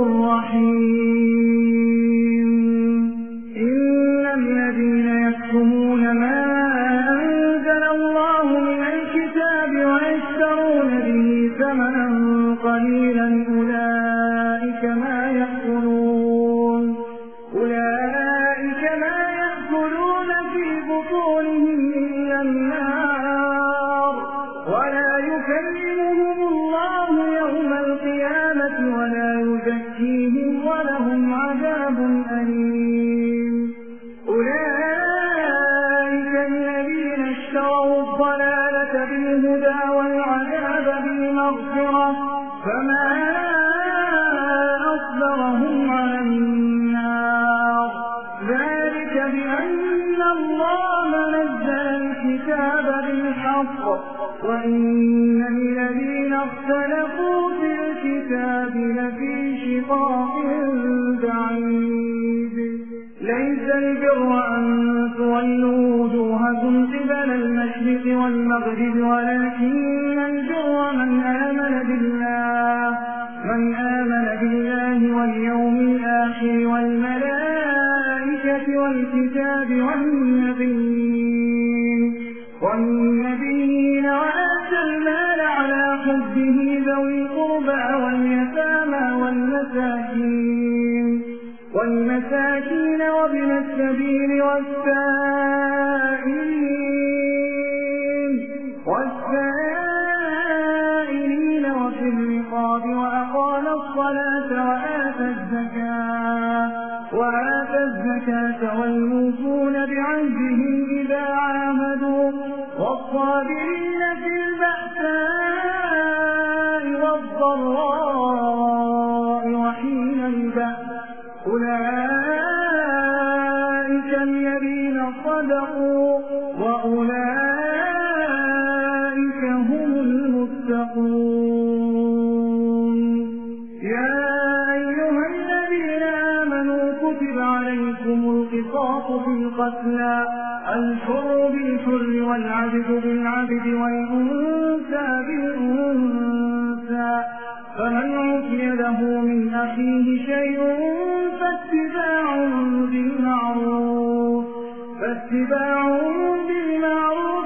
رحيم. إن الذين يكتمون ما أنزل الله من الكتاب ويشترون به ثمنا قليلا أولئك ما يأكلون أولئك ما يأكلون في بطونهم إلا النار ولا يكلمهم الله يوم القيامة ولا يزكيهم ولهم عذاب أليم. أولئك الذين اشتروا الضلالة بالهدى والعذاب بالمغفرة فما أصبرهم على النار ذلك بأن الله نزل الكتاب بالحق وإن الذين اختلفوا في الكتاب لفي شقاق بعيد. ليس البر أن تولوا وجوهكم قبل المشرق والمغرب ولكن البر من آمن بالله من آمن بالله واليوم الآخر والملائكة والكتاب والنبيين والنبيين وآتى المال على حبه ذوي القربى واليتامى والمساكين والمساكين وابن السبيل والسائلين والسائلين وفي الرقاب وأقام الصلاة وآتى الزكاة وآتى الزكاة والموفون بعهدهم إذا عاهدوا والصابرين في البأساء والضراء وحين البأس أولئك الذين صدقوا وأولئك هم المتقون. يا أيها الذين آمنوا كتب عليكم القصاص في القتلى الحر بالحر والعبد بالعبد والأنثى بالأنثى فمن عفي له من أخيه شيء فاتباع بالمعروف فاتباع بالمعروف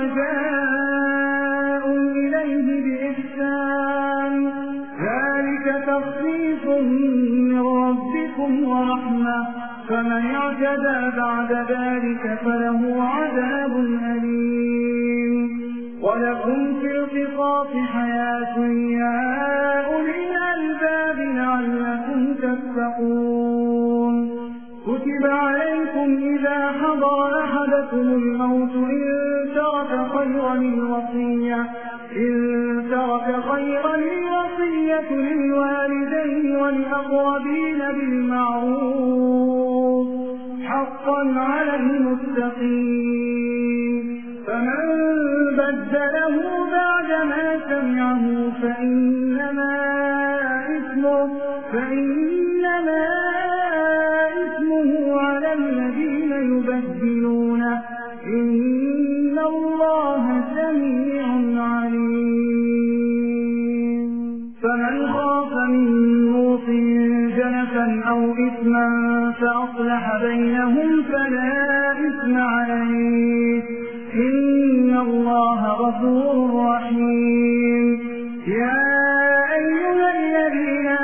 وأداء إليه بإحسان ذلك تخفيف من ربكم ورحمة فمن اعتدى بعد ذلك فله عذاب أليم. ولكم في القصاص حياة يا أولي الألباب لعلكم تتقون. كتب عليكم إذا حضر أحدكم الموت إن ترك خيرا الوصية إن ترك خيرا الوصية للوالدين والأقربين بالمعروف حقا على المتقين. فمن بدله بعدما سمعه فإنما إثمه فإنما إثمه على الذين يبدلونه إن الله سميع عليم. فمن خاف من موص جنفا أو إثما فأصلح بينهم فلا إثم عليه إن الله غفور رحيم. يا أيها الذين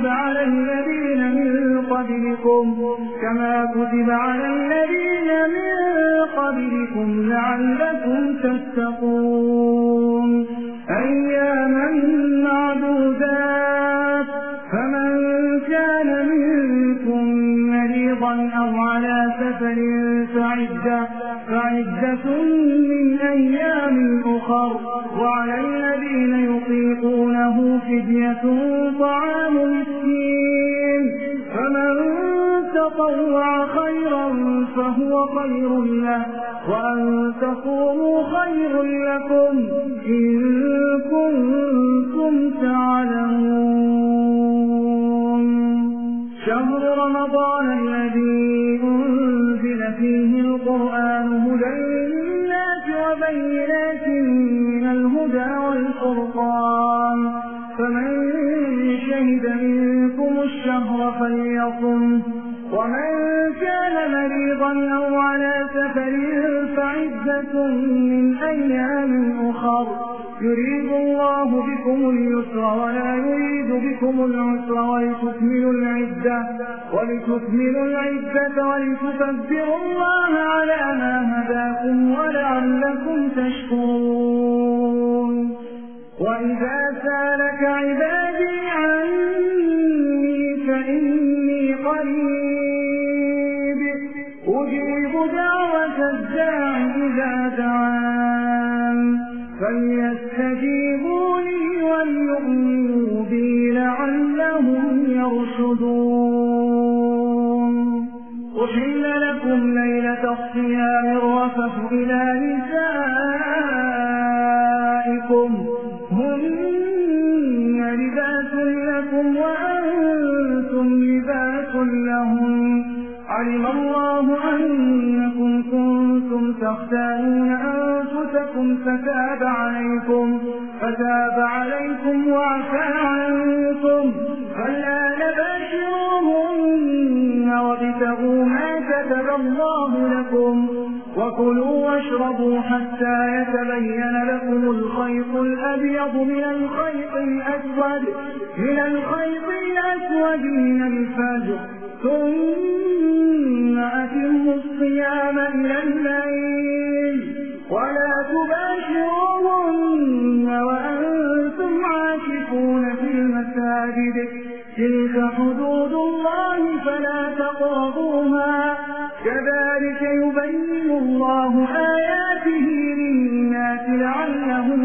كتب على الذين من قبلكم كما كتب على الذين من قبلكم لعلكم تتقون أياما معدودات فمن كان منكم مريضا أو على سفر فعدة, فعدة من أيام أخر وعلى الذين يطيقونه فدية طعام مسكين فمن تطوع خيرا فهو خير له وأن تصوموا خير لكم إن كنتم تعلمون شهر رمضان الذي أنزل فيه القرآن هدى للناس وبينات من الهدى والفرقان فمن شهد منكم الشهر فليصم ومن كان مريضا أو على سفر فعدة من أيام أخر يريد الله بكم اليسر ولا يريد بكم العسر ولتكملوا العدة ولتكملوا العدة ولتكبروا الله على ما هداكم ولعلكم تشكرون وإذا سالك عبادي عني فإني قريب أجيب دعوة الداع إذا دعان فليستجيبوا لي وليؤمنوا بي لعلهم يرشدون أحل لكم ليلة الصيام الرفث إلى نسائكم هن لباس لكم وأنتم لباس لهم علم الله أنكم كنتم تختانون أنفسكم فتاب عليكم فتاب عليكم وعفى عنكم فالآن باشروهن وابتغوا ما كتب الله لكم وكلوا واشربوا حتى يتبين لكم الخيط الأبيض من الخيط الأسود من الخيط الأسود من الفجر ثم أتموا الصيام إلى الليل ولا تباشروهن وأنتم عاكفون في المساجد تلك حدود الله فلا تقربوها كذلك يبين الله آياته للناس لعلهم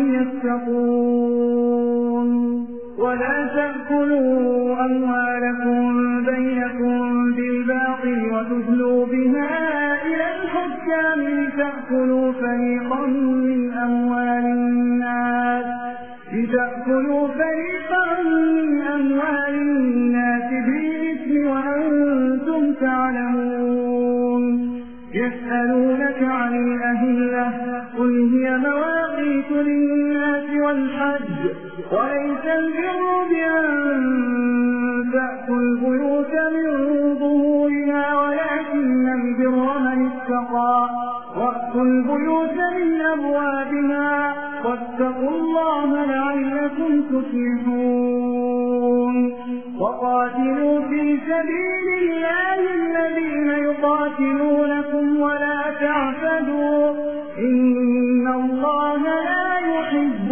يتقون ولا تأكلوا أموالكم بينكم بالباطل وتدلوا بها إلى الحكام لتأكلوا فريقا من أموال الناس لتأكلوا فريقا من أموال الناس بالإثم وأنتم تعلمون يسألونك عن الأهلة قل هي مواقيت للناس والحج وليس البر بأن تأتوا البيوت من ظهورها ولكن البر من اتقى وأتوا البيوت من أبوابها واتقوا الله لعلكم تفلحون وقاتلوا في سبيل الله الذين يقاتلونكم ولا تعتدوا إن الله لا يحب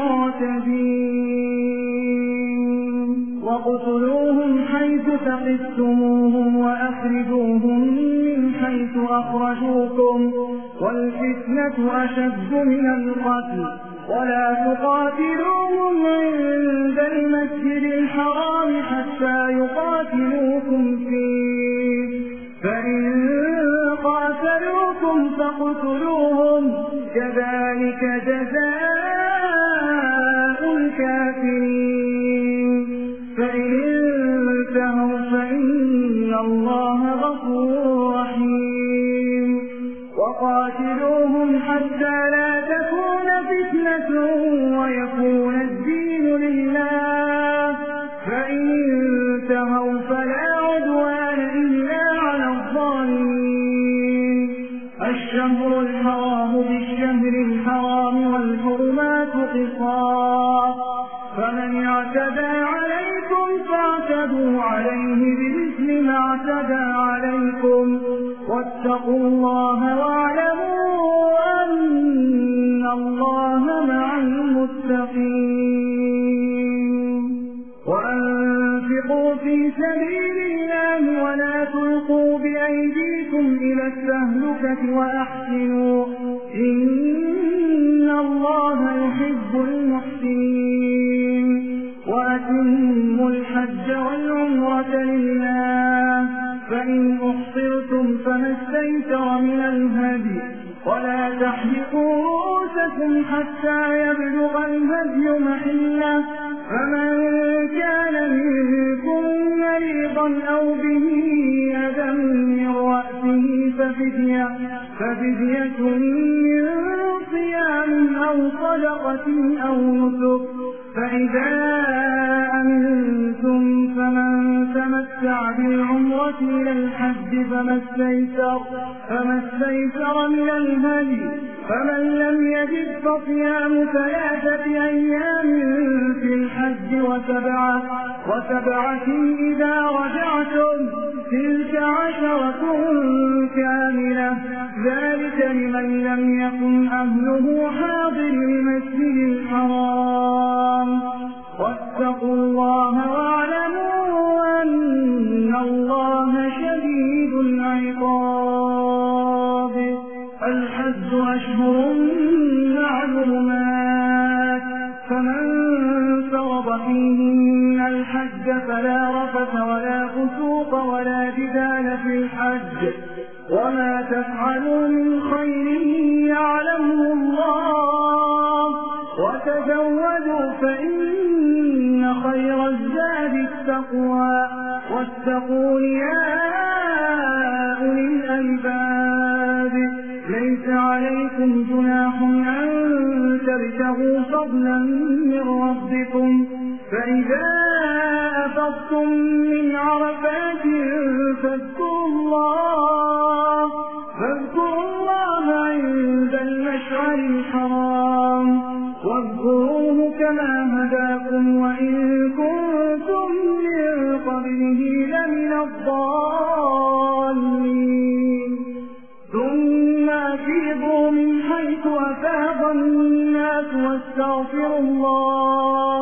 المعتدين واقتلوهم حيث ثقفتموهم وأخرجوهم من حيث أخرجوكم والفتنة أشد من القتل ولا تقاتلوهم عند المسجد الحرام حتى يقاتلوكم فيه فإن قاتلوكم فاقتلوهم كذلك جزاء الكافرين فإن انتهوا فإن الله غفور رحيم وقاتلوهم حتى لا تكون فتنة ويكون الدين لله فإن انتهوا فلا عدوان إلا على الظالمين الشهر الحرام بالشهر الحرام والحرام واتقوا الله واعلموا أن الله مع المتقين وأنفقوا في سبيل الله ولا تلقوا بأيديكم إلى التهلكة وأحسنوا إن الله يحب المحسنين وأتموا الحج والعمرة لله فإن أحصرتم فما استيسر من الهدي ولا تحلقوا رؤوسكم حتى يبلغ الهدي محله فمن كان منكم مريضا أو به أذى من رأسه ففدية, ففدية من صيام أو صدقة أو نسك فإذا أمنتم فمن تمتع بالعمرة إلى الحج فما استيسر, فما استيسر من الهدي فمن لم يجد فصيام ثلاثة أيام في الحج وسبعة, وسبعة إذا رجعتم تلك عشرة كاملة ذلك لمن لم يكن أهله حاضر المسجد الحرام واتقوا الله واعلموا أن الله شديد العقاب الحج أشهر معلومات فمن فرض فيهن الحج فلا رفث ولا فسوق ولا جدال في الحج وما تفعلوا من خير يعلمه الله وتزودوا فإن خير الزاد التقوى واتقون يا أولي الألباب ليس عليكم جناح أن تبتغوا فضلا من ربكم فإذا أفضتم من عرفات فاذكروا الله, فاذكروا الله عند المشعر الحرام واذكروه كما هداكم وإن كنتم من قبله لمن الضالين ثم أفيضوا من حيث أفاض الناس واستغفروا الله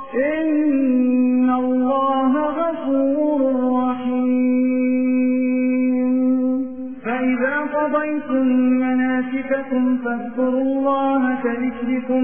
إن الله غفور رحيم فإذا قضيتم مناسككم فاذكروا الله كذكركم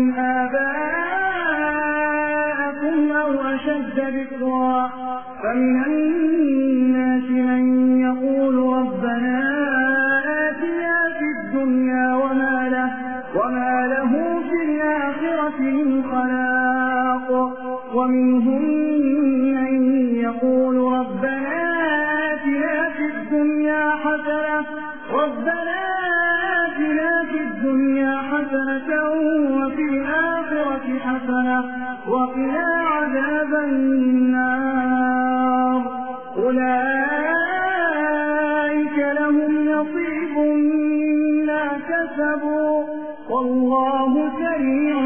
آباءكم أو أشد ذكرا فمن الناس من يقول ربنا آتنا في الدنيا وما له, وما له في الآخرة من خلاق ومنهم من يقول ربنا آتنا في الدنيا حسنة ربنا آتنا في الدنيا حسنة وفي الآخرة حسنة وقنا عذاب النار أولئك لهم نصيب مما كسبوا والله سريع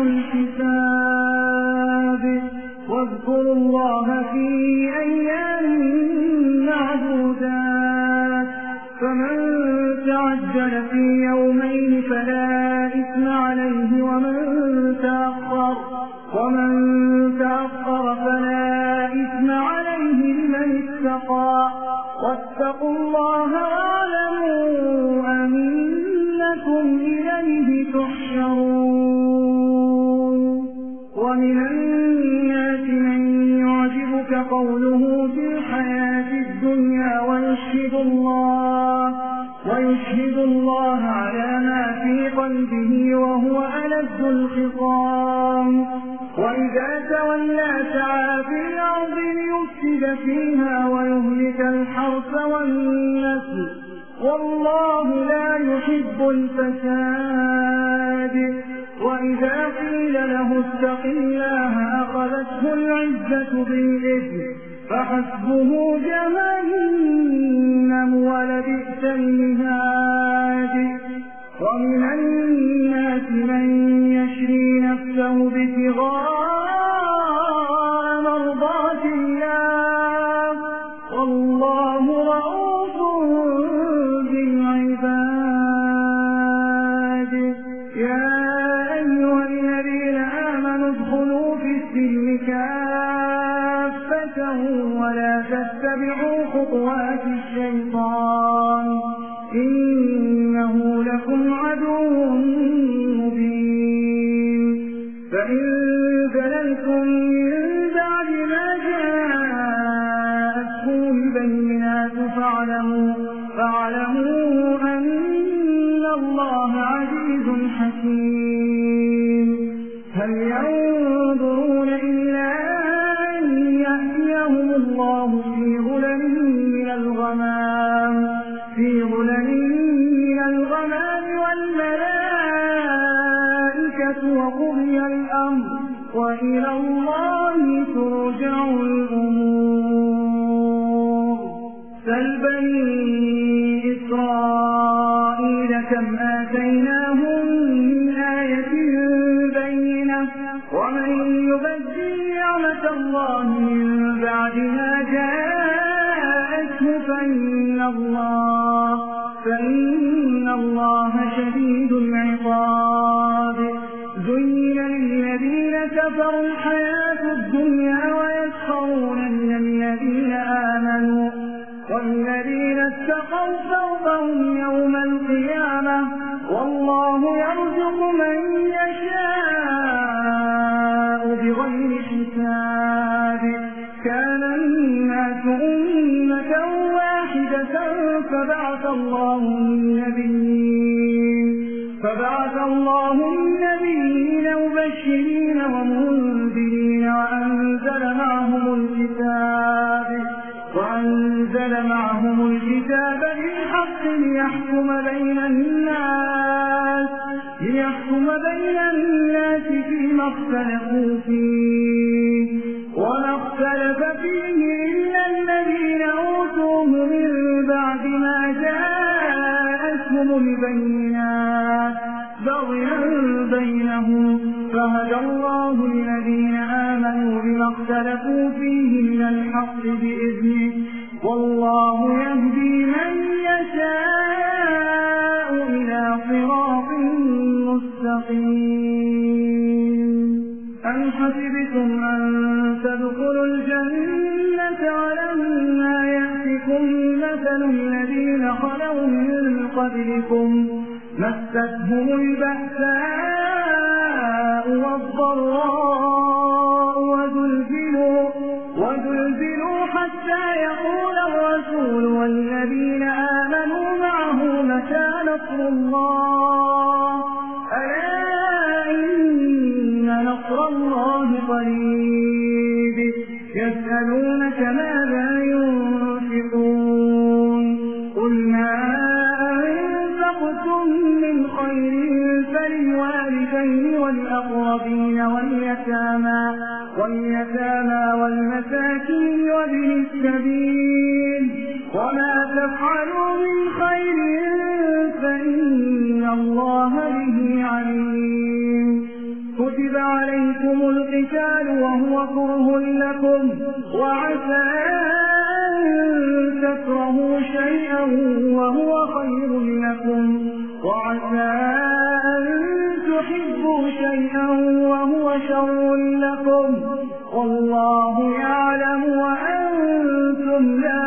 الحساب واذكروا الله في أيام معدودات فمن تعجل في يومين فلا إثم عليه ومن تأخر ومن تأخر فلا إثم عليه لمن اتقى واتقوا الله واعلموا أنكم إليه تحشرون ومن الناس من يعجبك قوله في الحياة الدنيا ويشهد الله ويشهد الله على ما في قلبه وهو ألد الخصام وإذا تولى سعى في الأرض ليفسد فيها ويهلك الحرث والنسل والله لا يحب الفساد وإذا قيل له اتق الله أخذته العزة بالإثم فحسبه جهنم ولبئس المهاد ومن الناس من يشري نفسه ابتغاء مرضات الله والله رؤوف بالعباد وانتهوا ولا تتبعوا خطوات الشيطان إنه لكم عدو مبين فإن زللتم من بعد ما جاءتكم البينات فاعلموا فاعلموا أن الله عزيز حكيم هل ينظرون إلا أن يأتيهم الله في ظلل من الغمام في ظلل من الغمام والملائكة وقضي الأمر وإلى الله ترجع الأمور سل بني إسرائيل كم آتيناهم من آية بينة ومن يبدل نعمة الله من بعد ما جاءته فإن الله فإن الله شديد العقاب زين للذين كفروا الحياة الدنيا ويسخرون من الذين آمنوا والذين اتقوا فوقهم يوم القيامة والله يرزق من يشاء بغير حساب كان الناس أمة واحدة فبعث الله النبيين فبعث الله النبيين مبشرين ومنذرين وأنزل معهم الكتاب وأنزل معهم الكتاب بالحق ليحكم بين الناس ليحكم بين الناس فيما اختلفوا فيه وما اختلف فيه إلا الذين أوتوه من بعد ما جاءتهم البينات بغيا بينهم فهدى الله الذين آمنوا بما اختلفوا فيه من الحق بإذنه والله يهدي من يشاء إلى صراط مستقيم أم حسبتم أن تدخلوا الجنة ولما يأتكم مثل الذين خلوا من قبلكم مستهم البأساء والضراء وزلزلوا وزلزلوا حتى يقول الرسول والذين آمنوا معه متى نصر الله ألا إن نصر الله قريب يسألونك ماذا ينفقون قل ما أنفقتم من خير فللوالدين والأقربين واليتامى واليتامى والمساكين وابن السبيل وما تفعلوا من خير فإن الله به عليم كتب عليكم القتال وهو كره لكم وعسى أن تكرهوا شيئا وهو خير لكم وعسى أن تحبوا شيئا وهو شر لكم والله يعلم وأنتم لا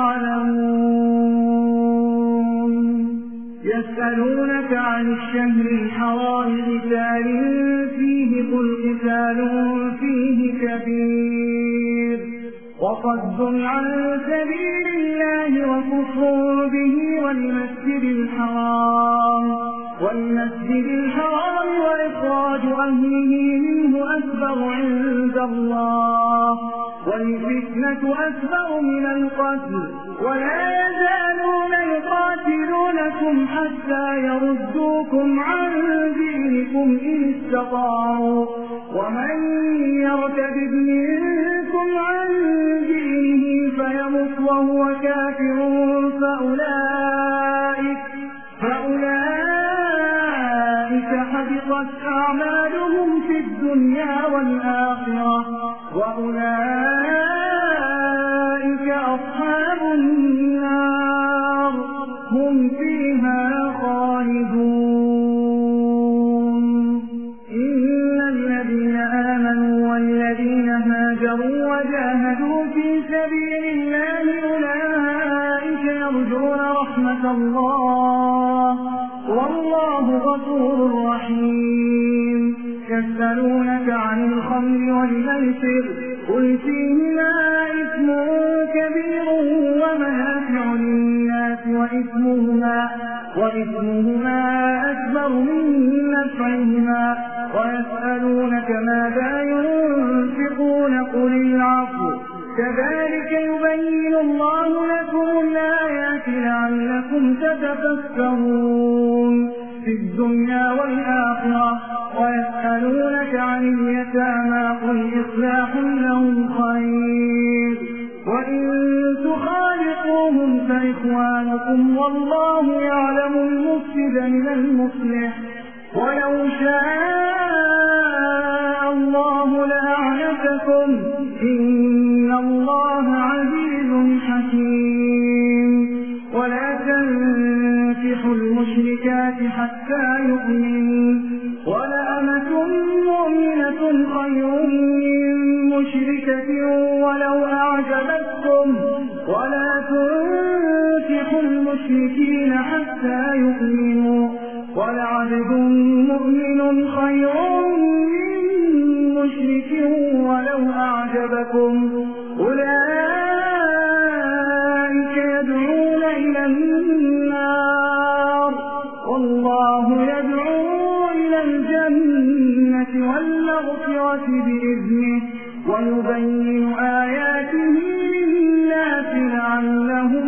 تعلمون يسألونك عن الشهر الحرام قتال فيه قل قتال فيه كبير وصد عن سبيل الله وكفر به والمسجد الحرام والمسجد الحرام وإخراج أهله منه أكبر عند الله والفتنة أكبر من القتل ولا يزالون يقاتلونكم حتى يردوكم عن دينكم إن استطاعوا ومن يرتد منكم عن دينه فيمت وهو كافر فأولئك فأولئك حبطت أعمالهم في الدنيا والآخرة وأولئك أصحاب النار هم فيها خالدون إن الذين آمنوا والذين هاجروا وجاهدوا في سبيل الله أولئك يرجون رحمة الله والله غفور رحيم. يسألونك عن الخمر والميسر قل فيهما إثم كبير ومنافع للناس وإثمهما, وإثمهما أكبر من نفعهما ويسألونك ماذا ينفقون قل العفو كذلك يبين الله لكم الآيات لعلكم تتفكرون في الدنيا والآخرة. ويسألونك عن اليتامى قل إصلاح لهم خير وإن تخالطوهم فإخوانكم والله يعلم المفسد من المصلح ولو شاء الله لأعنتكم إن الله عزيز حكيم. ولا تنكحوا المشركات حتى يؤمنوا ولأمة مؤمنة خير من مشركة ولو أعجبتكم ولا تنكحوا المشركين حتى يؤمنوا ولعبد مؤمن خير من مشرك ولو أعجبكم أولئك يدعون إلى النار والله يدعو إلى الجنة والمغفرة بإذنه ويبين آياته للناس لعلهم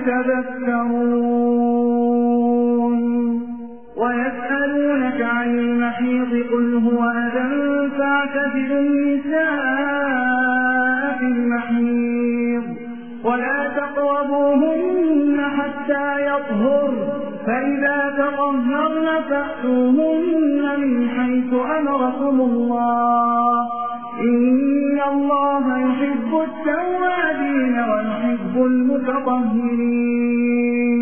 يتذكرون. ويسألونك عن المحيض قل هو أذى فاعتزلوا النساء في المحيض ولا تقربوهن حتى يطهر فإذا تطهرن فأتوهن من حيث أمركم الله إن الله يحب التوابين ويحب المتطهرين.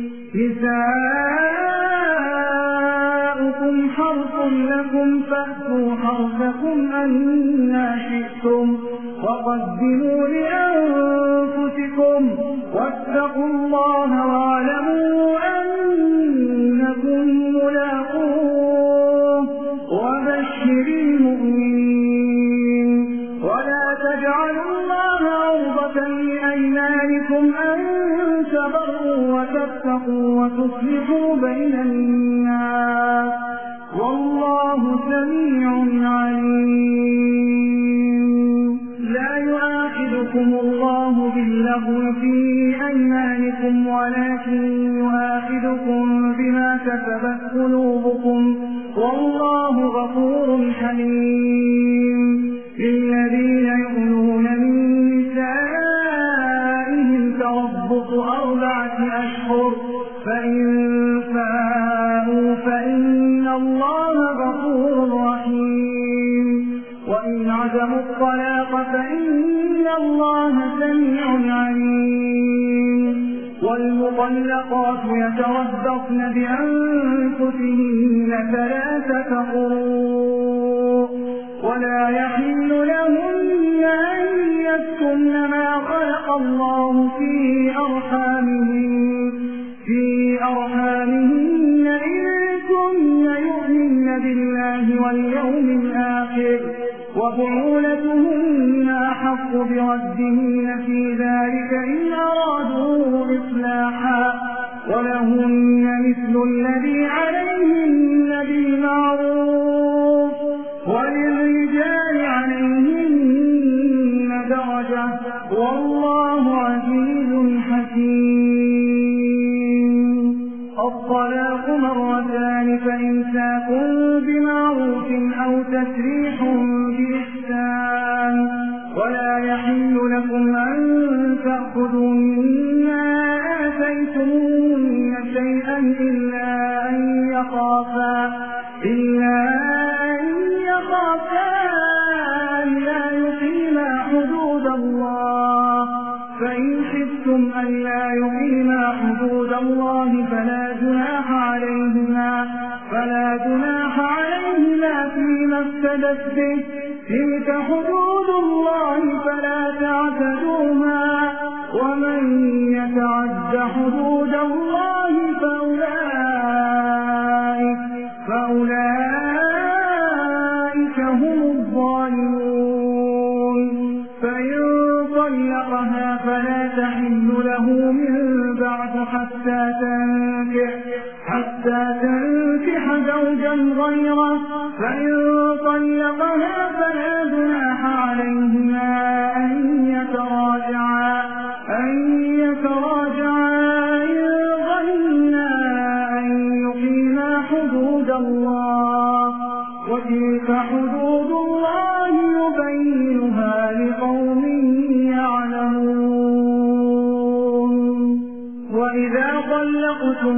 نساؤكم حرث لكم فأتوا حرثكم أنى شئتم وقدموا لأنفسكم واتقوا الله واعلموا أنكم ملاقوه وبشر المؤمنين. ولا تجعلوا الله عرضة لأيمانكم أن تبروا وتتقوا وتصلحوا بين الناس والله سميع عليم. لا يؤاخذكم الله باللغو في أيمانكم ولكن يؤاخذكم بما كسبت قلوبكم والله غفور حليم. للذين يؤلون من نسائهم تربص أربعة أشهر فإن فاءوا فإن الله غفور رحيم. وإن عزموا الطلاق فإن الله سميع عليم. والمطلقات يتربصن بأنفسهن ثلاثة قروء ولا يحل لهن أن يكتمن ما خلق الله في أرحامهن في أرحامهن إن كن يؤمن بالله واليوم الآخر وبعولتهن أحق بردهن في ذلك إن أرادوا إصلاحا ولهن مثل الذي عليهن بالمعروف وللرجال عليهن درجة والله عزيز حكيم. الطلاق مرتان فإمساك بمعروف أو تسريح بإحسان ولا يحل لكم أن تأخذوا مما آتيتموهن شيئا إلا أن يخافا إلا أن يخافا ألا يقيما حدود الله فإن خفتم ألا يقيما حدود الله فلا جناح عليهما فلا جناح عليهما فيما افتدت به تلك حدود الله فلا تعتدوها ومن يتعد حدود الله فأولئك, فأولئك هم الظالمون. فإن طلقها فلا تحل له من بعد حتى تنكح حتى تنكح زوجا غيره. فإن طلقها فلا جناح عليهما أن يتراجعا أن يتراجعا إن ظنا أن يقيما حدود الله وتلك حدود الله يبينها لقوم يعلمون. وإذا طلقتم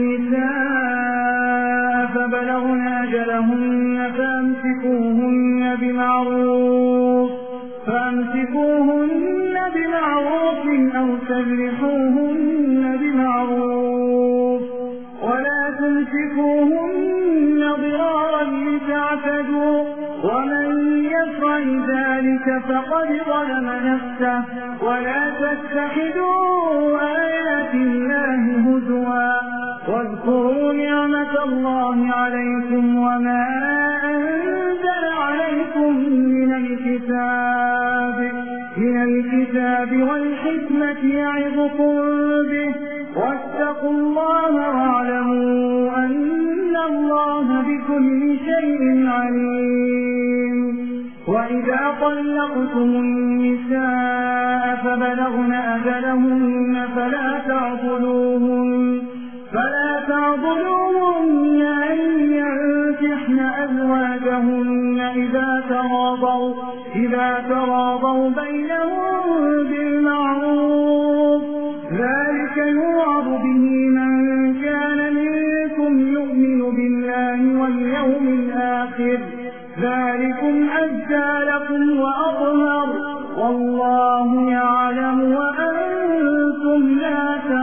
النساء فبلغن أجلهن فأمسكوهن بمعروف فأمسكوهن بمعروف أو سرحوهن بمعروف ولا تمسكوهن ضرارا لتعتدوا ومن يفعل ذلك فقد ظلم نفسه. ولا تتخذوا آيات الله هزوا واذكروا نعمة الله عليكم وما أنزل عليكم من الكتاب من الكتاب والحكمة يعظكم به واتقوا الله واعلموا أن الله بكل شيء عليم. وإذا طلقتم النساء فبلغن أجلهن فلا تعضلوهن فلا تعضلوهن أن ينكحن أزواجهن إذا تراضوا إذا تراضوا بينهم بالمعروف. ذلك يوعظ به من كان منكم يؤمن بالله واليوم الآخر ذلكم أزكى لكم وأطهر والله يعلم وأنتم لا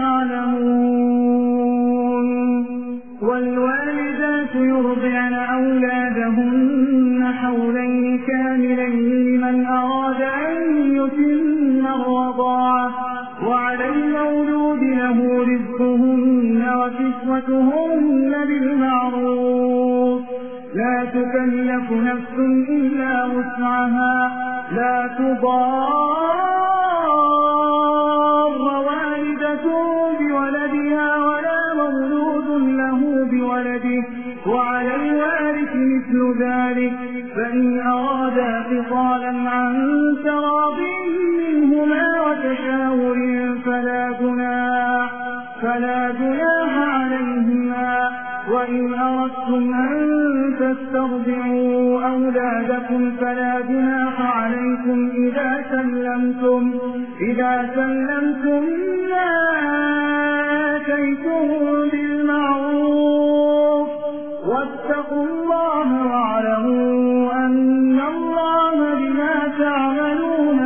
تعلمون. والوالدات يرضعن أولادهن حولين كاملين لمن أراد أن يتم الرضاعة وعلى المولود له رزقهن وكسوتهن بالمعروف. لا تكلف نفس إلا وسعها لا تضار والدة بولدها ولا مولود له بولده وعلى الوارث مثل ذلك. فإن أرادا فصالا عن تراض منهما وتشاور فلا جناح فلا جناح عليهما. وإن أردتم أن تسترضعوا أولادكم فلا جناح عليكم إذا سلمتم إذا سلمتم ما آتيتم بالمعروف واتقوا الله واعلموا أن الله بما تعملون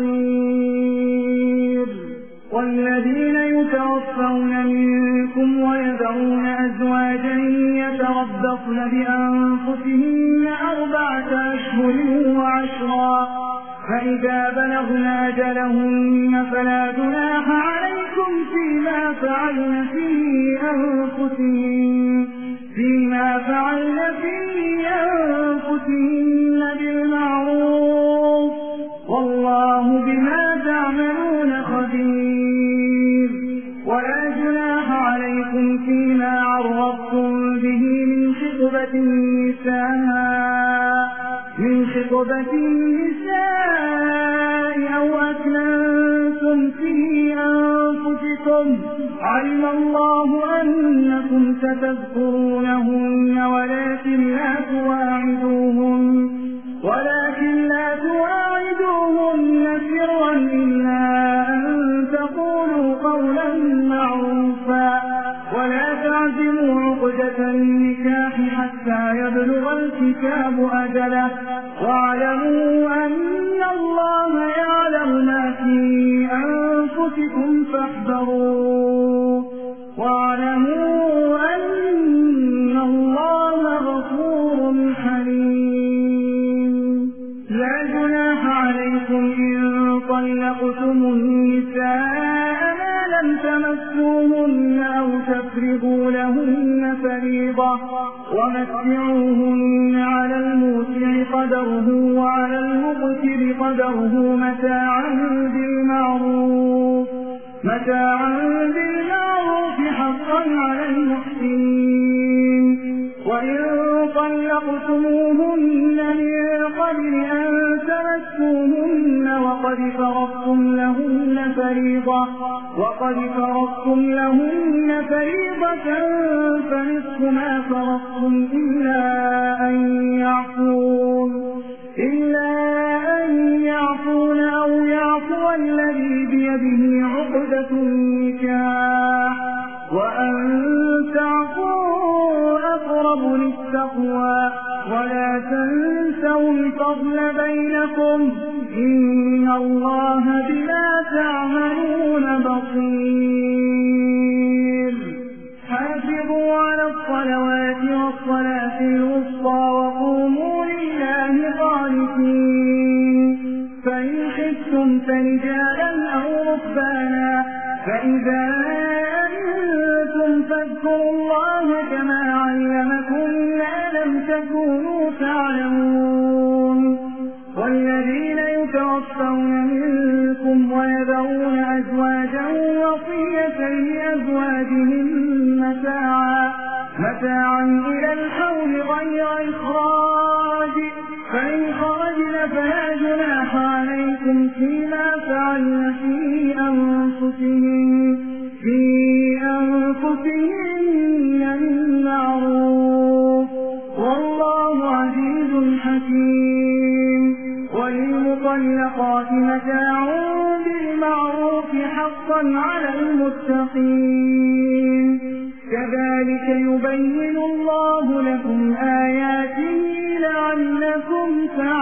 بصير. والذين يتوفون منكم ويذرون أزواجا يتربصن بأنفسهن أربعة أشهر وعشرا فإذا بلغن أجلهن فلا جناح عليكم فيما فعلن في أنفسهن فيما فعلن في أنفسهن بالمعروف والله بما تعملون خبير. ولا جناح عليكم فيما عرضتم به من خطبة النساء من خطبة النساء أو أكننتم في أنفسكم علم الله أنكم ستذكرونهن ولكن لا تواعدوهن ولكن لا تواعدوهن سرا إلا أن تقولوا قولا معروفا ولا تعزموا عقدة النكاح حتى يبلغ الكتاب أجله واعلموا أن الله يعلم ما في أنفسكم فاحذروه واعلموا أن الله غفور حليم. لا جناح عليكم إن طلقتم النساء ما لم تمسوهن أو تفرضوا لهن فريضة ومتعوهن على الموسع قدره وعلى المقتر قدره متاعا بالمعروف متاعا بالمعروف حقا على المحسنين. وإن طلقتموهن من قبل أن تمسوهن وقد فرضتم لهن فريضة وقد فرضتم لهن فريضة فنصف ما فرضتم إلا أن يعفون إلا أن يعفون أو يعفو الذي بيده عقدة النكاح وأن تعفوا أقرب للتقوى ولا تنسوا الفضل بينكم إن الله بما تعملون بصير. حافظوا على الصلوات والصلاة الوسطى وقوموا لله قانتين. فإن خفتم فرجالا أو ركبانا فإذا أمنتم فاذكروا الله كما علمكم ما لم تكونوا تعلمون. والذين يتوفون منكم ويذرون أزواجا وصية لأزواجهم متاعا متاعا إلى الحول غير إخراج فإن خرجن فلا جناح عليكم فيما فعلن في أنفسهن في أنفسهن من معروف والله عزيز حكيم. وللمطلقات متاع بالمعروف حقا على المتقين. كذلك يبين الله لكم آياته لعلكم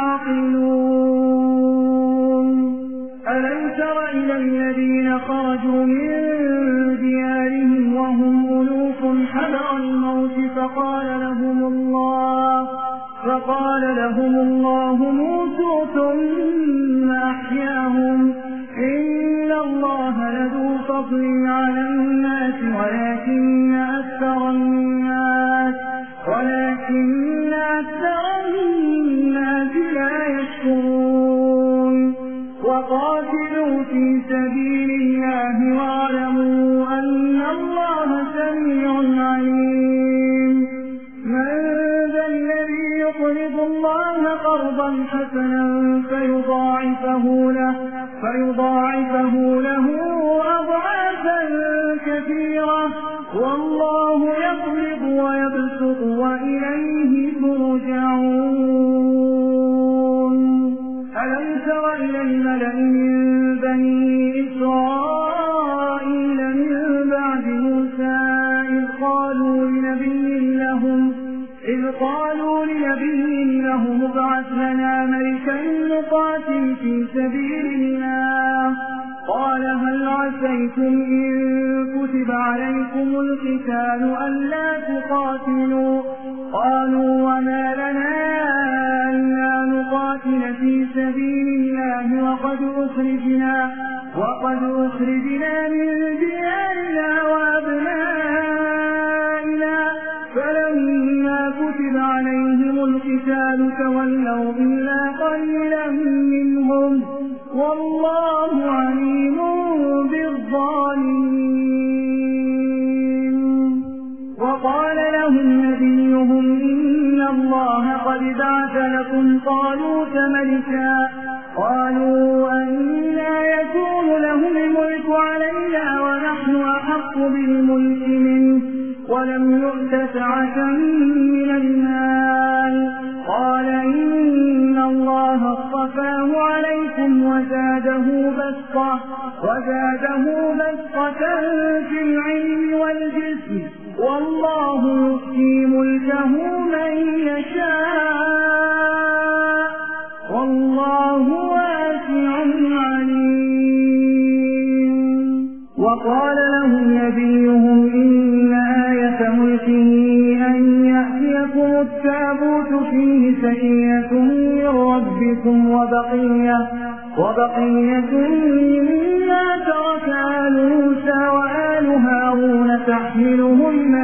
تعقلون. ألم تر إلى الذين خرجوا من ديارهم وهم ألوف حذر الموت فقال لهم الله فقال لهم الله موتوا ثم أحياهم إن الله لذو فضل على الناس ولكن أكثر الناس ولكن أكثر الناس لا يشكرون. وقاتلوا في سبيل الله واعلموا أن الله سميع عليم. من ذا الذي يقرض الله قرضا حسنا فيضاعفه له فيضاعفه له أضعافا كثيرة والله يقبض ويبسط وإليه ترجعون. ألم تر إلى الملأ من بني إسرائيل من بعد موسى إذ قالوا لنبي لهم إذ قالوا لنبي لهم ابعث لنا ملكا نقاتل في سبيل الله قال هل عسيتم إن كتب عليكم القتال ألا تقاتلوا قالوا وما لنا ألا نقاتل في سبيل الله وقد أخرجنا وقد أخرجنا من ديارنا وأبنائنا فلما كتب عليهم القتال تولوا إلا قليلا منهم والله عليم بالظالمين. وقال لهم نبيهم إن الله قد بعث لكم طالوت ملكا قالوا أنى يكون له الملك علينا ونحن أحق بالملك منه ولم يؤت سعة من المال قال إن الله اصطفاه عليكم وزاده بسطة وزاده بسطة في العلم والجسم والله يؤتي ملكه من يشاء والله واسع عليم. وقال لهم نبيهم إن آية ملكه أن يأتيكم التابوت فيه سكينة من ربكم وبقية, وبقية مما ترك آل موسى وآل هارون تحمله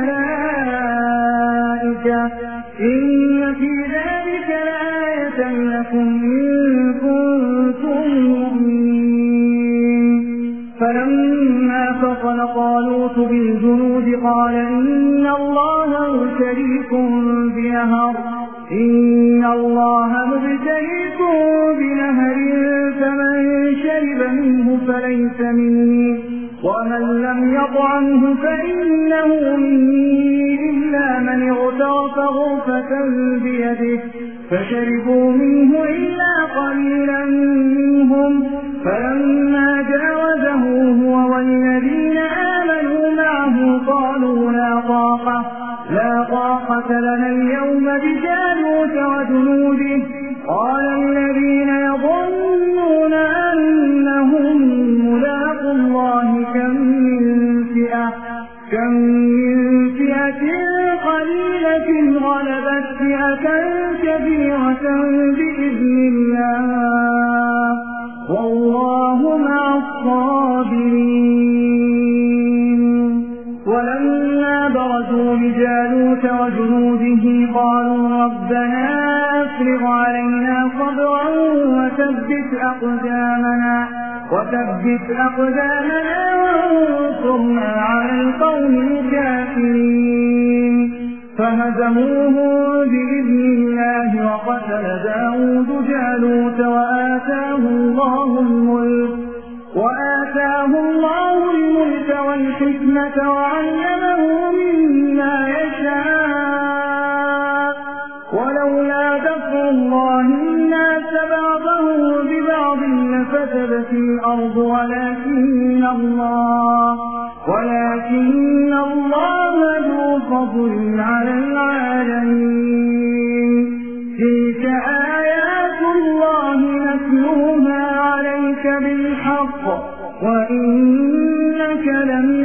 الملائكة إن في ذلك لآية لكم إن كنتم مؤمنين. فلما فصل طالوت بالجنود قال إن الله مبتليكم بنهر إن الله مبتليكم بنهر فمن شرب منه فليس مني ومن لم يطعمه فإنه مني إلا من اغترف غرفة بيده فشربوا منه إلا قليلا منهم. فلما جاوزه هو والذين آمنوا معه قالوا لا طاقة لا طاقة لنا اليوم بجالوت وجنوده. قال الذين يظنون أنهم ملاقوا الله كم من فئة كم من فئة قليلة غلبت فئة كبيرة بإذن الله والله مع الصابرين. ولما برزوا لجالوت وجنوده قالوا ربنا أفرغ علينا صبرا وثبت أقدامنا وثبت أقدامنا وانصرنا على القوم الكافرين. فهزموهم بإذن الله وقتل داود جالوت وآتاه الله الملك وآتاه الله الملك والحكمة وعلمه مما يشاء ولولا دفع الله الناس بعضهم ببعض لفسدت الأرض ولكن الله ولكن الله ذو فضل على العالمين. تلك آيات الله نتلوها عليك بالحق وإنك لمن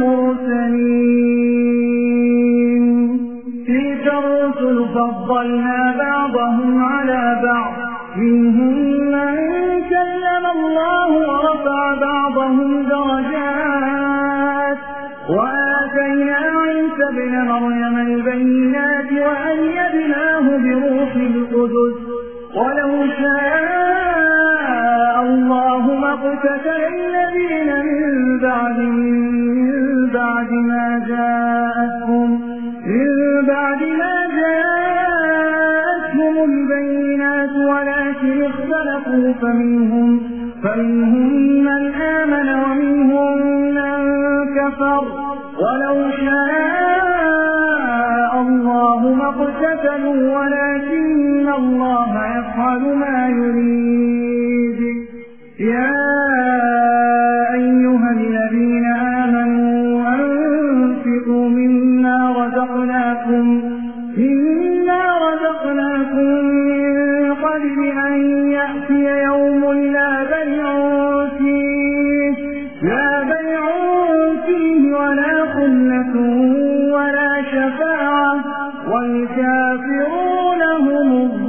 المرسلين. تلك الرسل فضلنا بعضهم على بعض منهم من كلم الله ورفع بعضهم درجات وآتينا عيسى ابن مريم البينات وأيدناه بروح القدس ولو شاء الله ما اقتتل الذين من بعدهم من بعد ما جاءتهم من بعد ما جاءتهم البينات ولكن اختلفوا فمنهم فمنهم من آمن ومنهم من كفر ولو شاء الله ما اقتتلوا ولكن الله يفعل ما يريد. يا أيها الذين آمنوا أنفقوا مما رزقناكم مما رزقناكم من قبل أن يأتي يوم لا بيع فيه لا بيع فيه ولا خلة ولا شفاعة والكافرون هم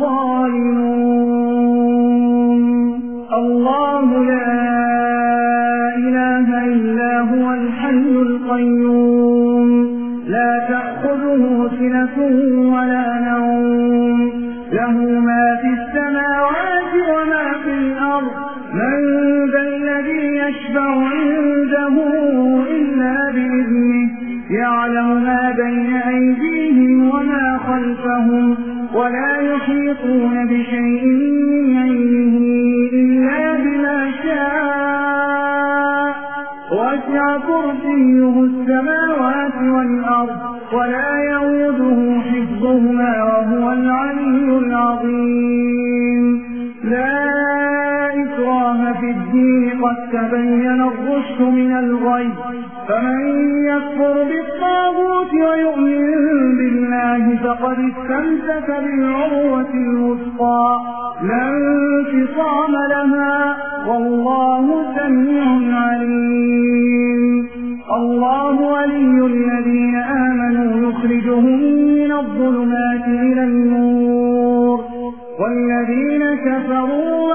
الظالمون. الله لا إله إلا هو الحي القيوم لا تأخذه سنة ولا نوم له ما في السماوات وما في الأرض من ذا الذي يشفع عنده إلا بإذنه يعلم ما بين أيديهم وما خلفهم ولا يحيطون بشيء من علمه إلا بما شاء وسع كرسيه السماوات والأرض ولا يؤوده حفظهما وهو العلي العظيم. لا إكراه في الدين قد تبين الرشد من الغي فمن يكفر بالطاغوت ويؤمن بالله فقد استمسك بالعروة الوثقى لا انفصام لها والله سميع عليم. الله ولي الذين آمنوا يخرجهم من الظلمات إلى النور والذين كفروا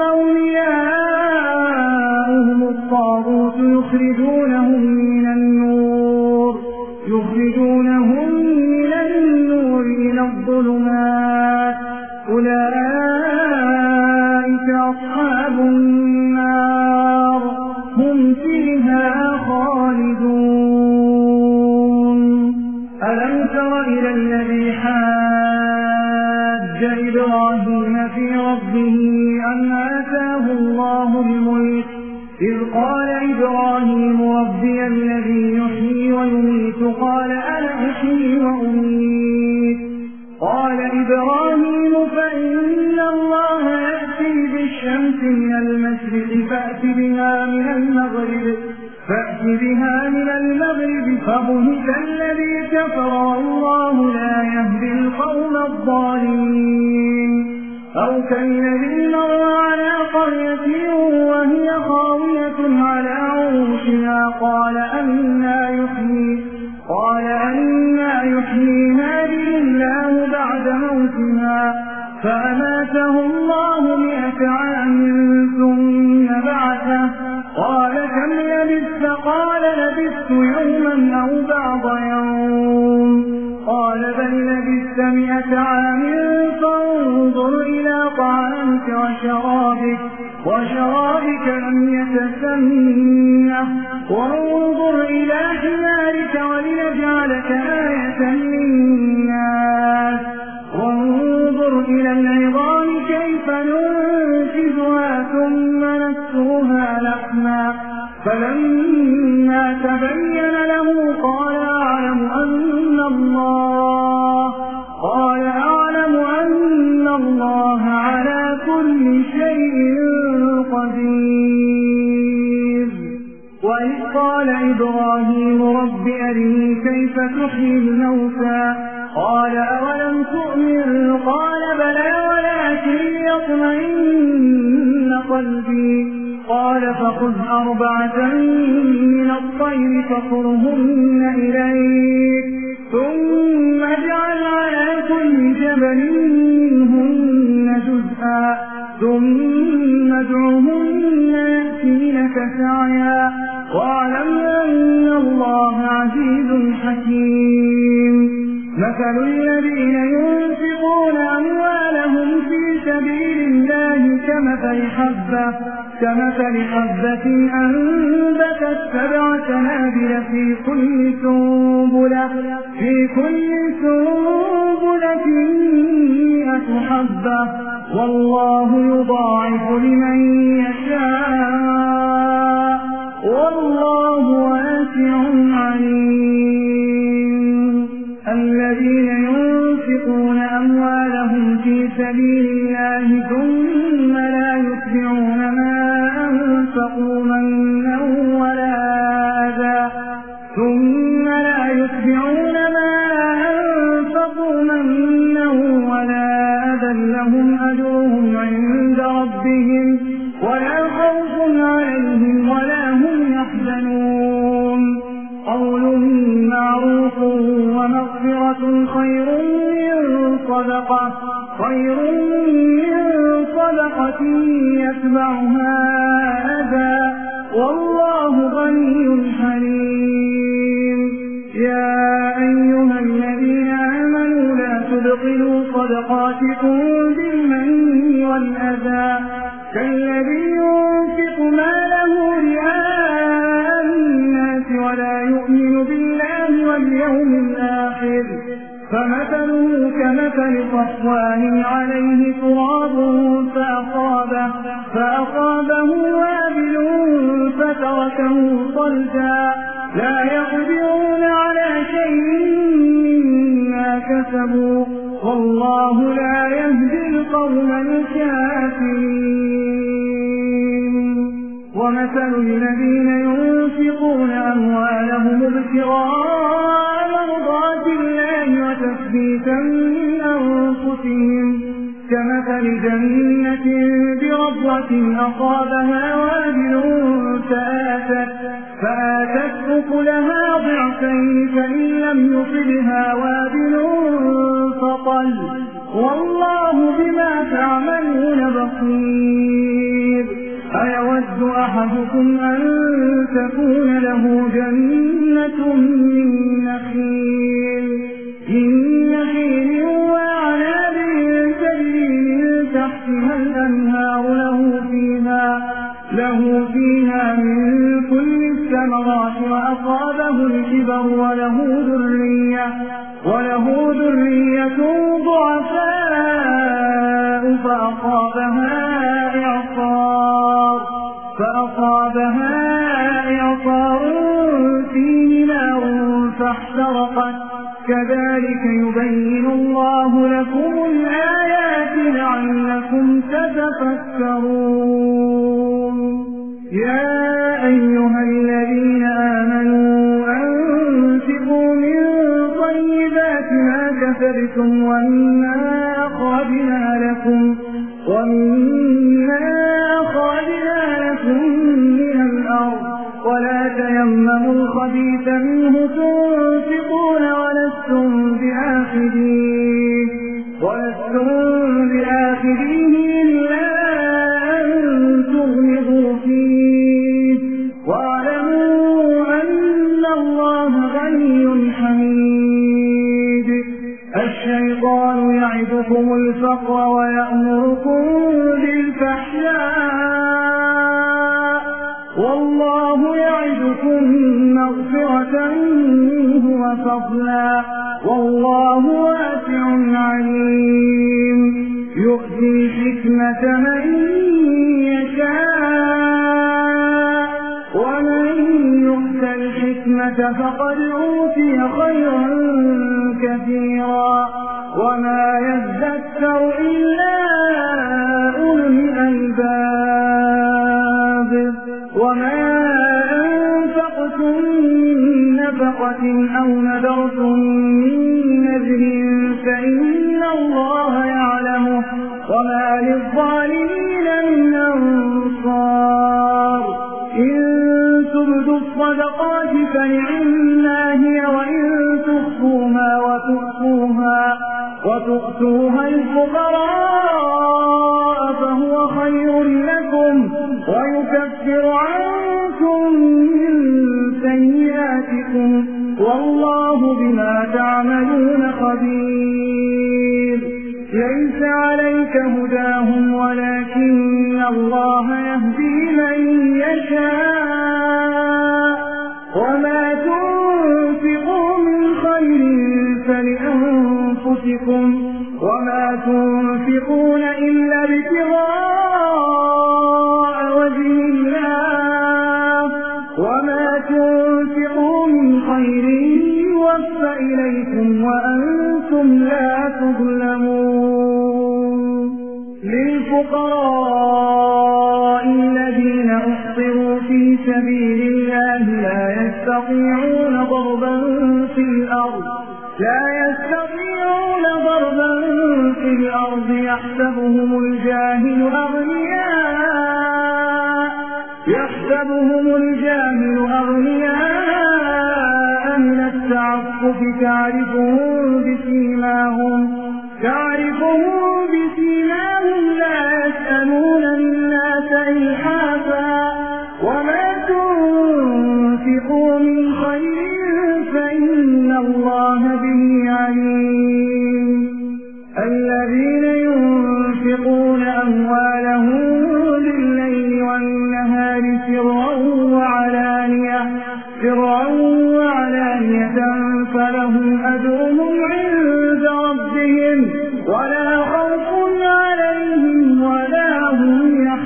أولياؤهم الطاغوت يخرجونهم من النور يخرجونهم من النور إلى الظلمات أولئك أصحاب النار هم فيها خالدون. ألم تر إلى الذي حاج إبراهيم في ربه أن آتاه الله الملك إذ قال إبراهيم ربي الذي يحيي ويميت قال أنا أحيي وأميت قال إبراهيم فإن الله يأتي بالشمس من المشرق فأت بها من المغرب فأت بها من المغرب فبهت الذي كفر والله لا يهدي القوم الظالمين. أو كالذي مر على قرية وهي خاوية على عروشها قال أنى يحيي قال أنى يحيي هذه الله بعد موتها فأماته الله مئة عام ثم بعثه قال كم لبثت قال لبثت يوما أو بعض يوم قال بل لبثت مئة عام فانظر إلى طعامك وشرابك وشرابك لم يتسنه وانظر إلى حمارك ولنجعلك آية للناس وانظر إلى العظام كيف ننشزها ثم نكسوها لحما فلما تبين له قال أعلم أن الله قال أعلم أن الله على كل شيء قدير. وإذ قال إبراهيم رب أرني كيف تحيي الموتى قال أولم تؤمن قال بلى ولكن ليطمئن قلبي قال فخذ أربعة من الطير فصرهن إليك ثم اجعل على كل جبل منهن جزءا ثم ادعهن يأتينك سعيا واعلم أن الله عزيز حكيم. مثل الذين ينفقون أموالهم في سبيل الله كمثل حبة كمثل حبة أنبتت سبع سنابل في كل سنبلة في كل سنبلة مئة حبة والله يضاعف لمن يشاء والله واسع عليم. الذين ينفقون أموالهم في سبيل الله ثم لا يتبعون ما أنفقوا منا ولا أذى ثم لا يتبعون ما أنفقوا منا ولا أذى لهم أجرهم عند ربهم ولا خوف عليهم ولا هم يحزنون. قول معروف ومغفرة خير من صدقة خير من صدقة يتبعها أذى والله غني حليم. يا أيها الذين آمنوا لا تبطلوا صدقاتكم بالمن والأذى كالذي ينفق ماله رئاء الناس ولا يؤمن بالله واليوم الآخر فمثله كمثل صفوان عليه تراب فأصابه, فأصابه وابل فتركه صلدا لا يقدرون على شيء مما كسبوا والله لا يهدي القوم الكافرين. ومثل الذين ينفقون أموالهم ابتغاء مرضات الله وتثبيتا من أنفسهم كمثل جنة بربوة أصابها وابل فآتت, فآتت أكلها ضعفين فإن لم يصبها وابل فطل والله بما تعملون بصير. أيود أحدكم أن تكون له جنة من نخيل من نخيل وأعناب تجري من تحتها الأنهار له فيها له فيها من كل الثمرات وأصابه الكبر وله ذرية وله ذرية ضعفاء فأصابها إعصار فأصابها إعصار فيه نار فاحترقت. كذلك يبين الله لكم الآيات لعلكم تتفكرون. يا أيها الذين آمنوا أنفقوا من طيبات ما كسبتم ومما أخرجنا لكم ومما أخرجنا لكم من الأرض ولا تيمموا الخبيث منه تنفقون ولستم بآخذيه ولستم بآخذيه إلا أن تغمضوا فيه واعلموا أن الله غني حميد. الشيطان يعدكم الفقر ويأمركم بالفحشاء والله يعدكم مغفرة منه وفضلا والله واسع عليم. يؤتي الحكمة من يشاء ومن يؤت الحكمة فقد أوتي خيرا كثيرا وما يذكر إلا أولو الألباب. وما أنفقتم من نفقة أو نذرتم من نذر فإن الله يعلمه وما للظالمين من أنصار. إن تبدوا الصدقات فنعما هي وإن تخفوها وتؤتوها وتؤتوها الفقراء فهو خير لكم ويكفر عنكم من سيئاتكم والله بما تعملون خبير. ليس عليك هداهم ولكن الله يهدي من يشاء وما تنفقوا من خير فلأنفسكم وما تنفقون إلا ابتغاء وجه الله وما تنفقوا من خير يوفى إليكم وأنتم لا تظلمون. للفقراء الذين أحصروا في سبيل الله لا يستطيعون ضربا في الأرض لا يستطيعون ضربا في الأرض يحسبهم الجاهل أغنياء يحسبهم الجاهل أغنياء من التعفف تعرفهم بسيماهم تعرفهم بسيماهم لا يسألون الناس إلحافا وما تنفقوا من خير فإن الله به عليم. الذين ينفقون أموالهم بالليل والنهار سرا وعلانية سرا وعلانية فلهم أجرهم عند ربهم ولا خوف عليهم ولا هم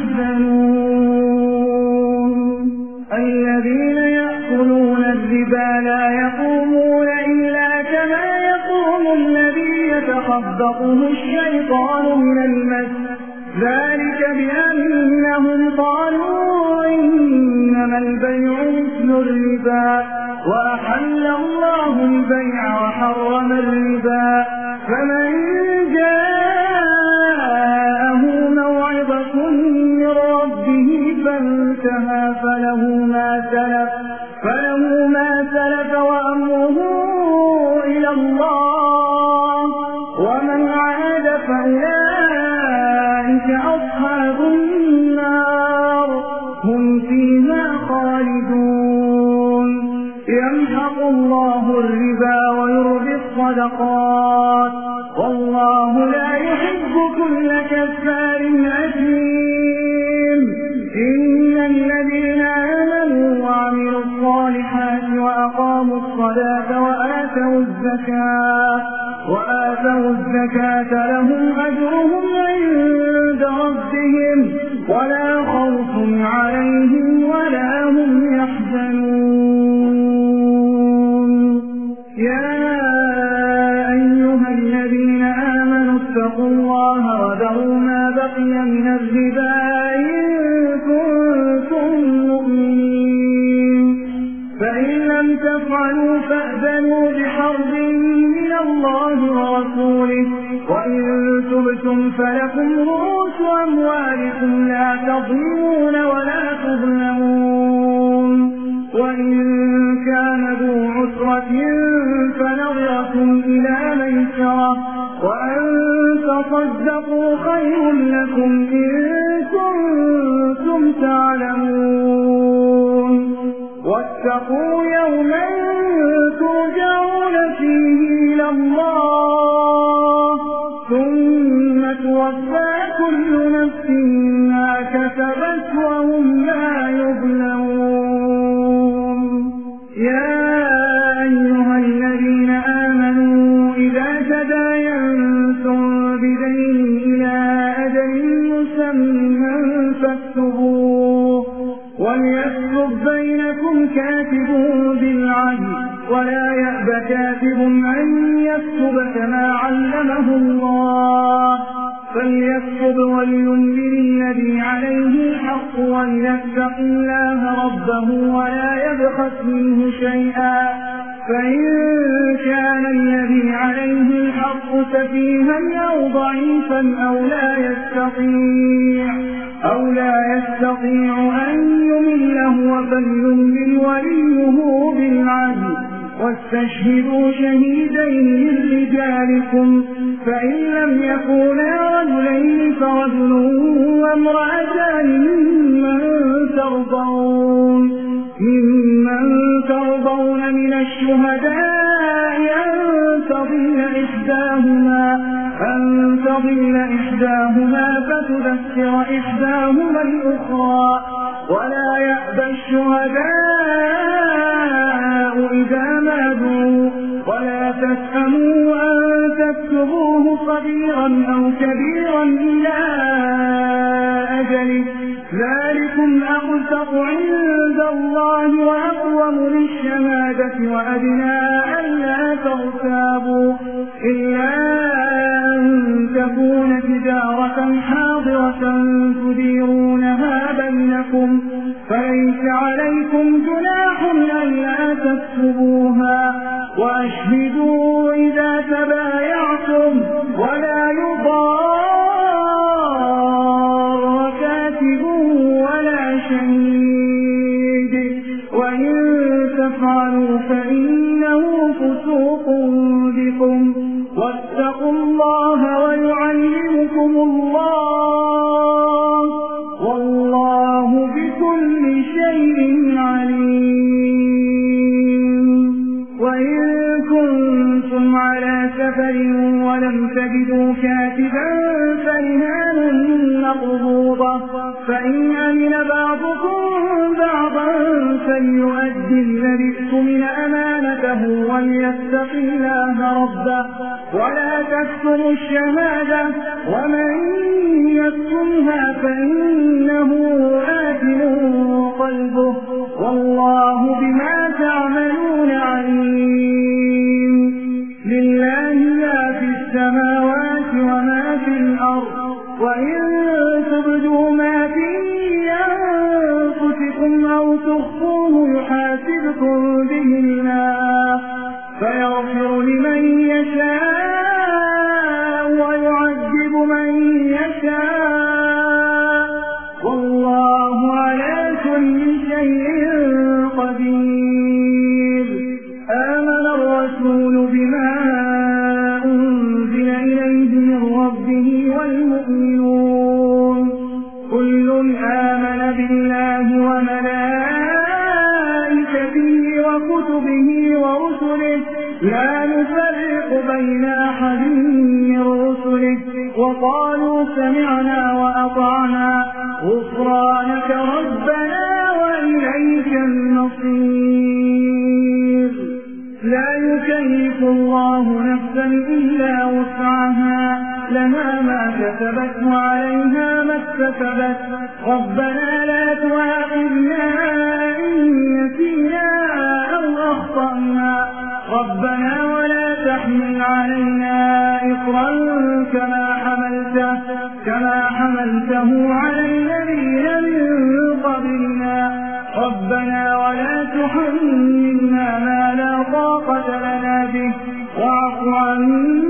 يحزنون. الذين يأكلون الربا لا يقومون إلا كما يقوم الذي يتخبطه الشيطان من المس ذلك بأنهم قالوا إنما البيع مثل الربا وأحل الله البيع وحرم الربا فمن جاءه موعظة من ربه فانتهى فله ما سلف فله ما سلف وأمره إلى الله ومن عاد أصحاب النار هم فيها خالدون يمحق الله الربا ويربي الصدقات والله لا يحب كل كفار أثيم إن الذين آمنوا وعملوا الصالحات وأقاموا الصلاة وآتوا الزكاة وآتوا الزكاة لهم أجرهم عند ربهم ولا خوف عليهم ولا هم يحزنون يا أيها الذين آمنوا اتقوا الله وذروا ما بقي من الربا إن كنتم مؤمنين فإن لم تفعلوا فأذنوا بحرب من الله ورسوله وإن تبتم فلكم رؤوس أموالكم لا تظلمون ولا تظلمون وإن كان ذو عسرة فنظرة إلى ميسرة وأن تصدقوا خير لكم إن كنتم تعلمون واتقوا يوما ترجعون فيه إلى الله ثم توفى كل نفس ما كسبت وهم لا يظلمون يا أيها الذين آمنوا إذا تداينتم بدين إلى أجل مسمى فاكتبوه وليكتب بينكم كاتب بالعدل ولا يأب كاتب أن يكتب كما علمه الله فليكتب ولينذر الذي عليه الحق وليتق الله ربه ولا يبخس منه شيئا فإن كان الذي عليه الحق سفيها أو ضعيفا أو لا يستطيع أو لا يستطيع أن يمل هو فليملل وليه بالعدل واستشهدوا شهيدين من رجالكم فإن لم يكونا رجلين فرجل وامرأتان ممن ترضون ممن ترضون من الشهداء أن تضل إحداهما أن تضل إحداهما فتذكر إحداهما الأخرى ولا يأبى الشهداء إذا ما دعوا ولا تسأموا أن تكتبوه صغيرا أو كبيرا إلى أجله ذلكم أقسط عند الله وأقوم للشهادة وأدنى ألا ترتابوا إلا أن تكون تجارة حاضرة تديرونها بينكم فليس عليكم جناح ألا تكتبوها وأشهدوا إذا تبايعتم ولا يضار كاتب ولا شهيد وإن تفعلوا فإنه فسوق بكم واتقوا الله ويعلمكم الله والله بكل شيء عليم وإن كنتم على سفر ولم تجدوا كاتبا فرهان مقبوضة فإن أمن بعضكم بعضا فليؤدي الذي اؤتمن أمانته وليتق الله ربه ولا تكتموا الشهادة ومن يكتمها فإنه آثم قلبه والله بما تعملون عليم لله ما في السماوات وما في الأرض وإن تبدوا ما في أنفسكم أو تخفوه يحاسبكم به الله فيغفر لمن يشاء. ويعذب من يشاء آمن بالله وملائكته وكتبه ورسله لا نفرق بين أحد من رسله وقالوا سمعنا وأطعنا غفرانك ربنا وإليك المصير. لا يكلف الله نفسا إلا وسعها لها ما كسبت وعليها ما اكتسبت ربنا لا تؤاخذنا إن نسينا أو أخطأنا ربنا ولا تحمل علينا إصرا كما حملته كما حملته على الذين من قبلنا ربنا ولا تحملنا ما لا طاقة لنا به واعف عنا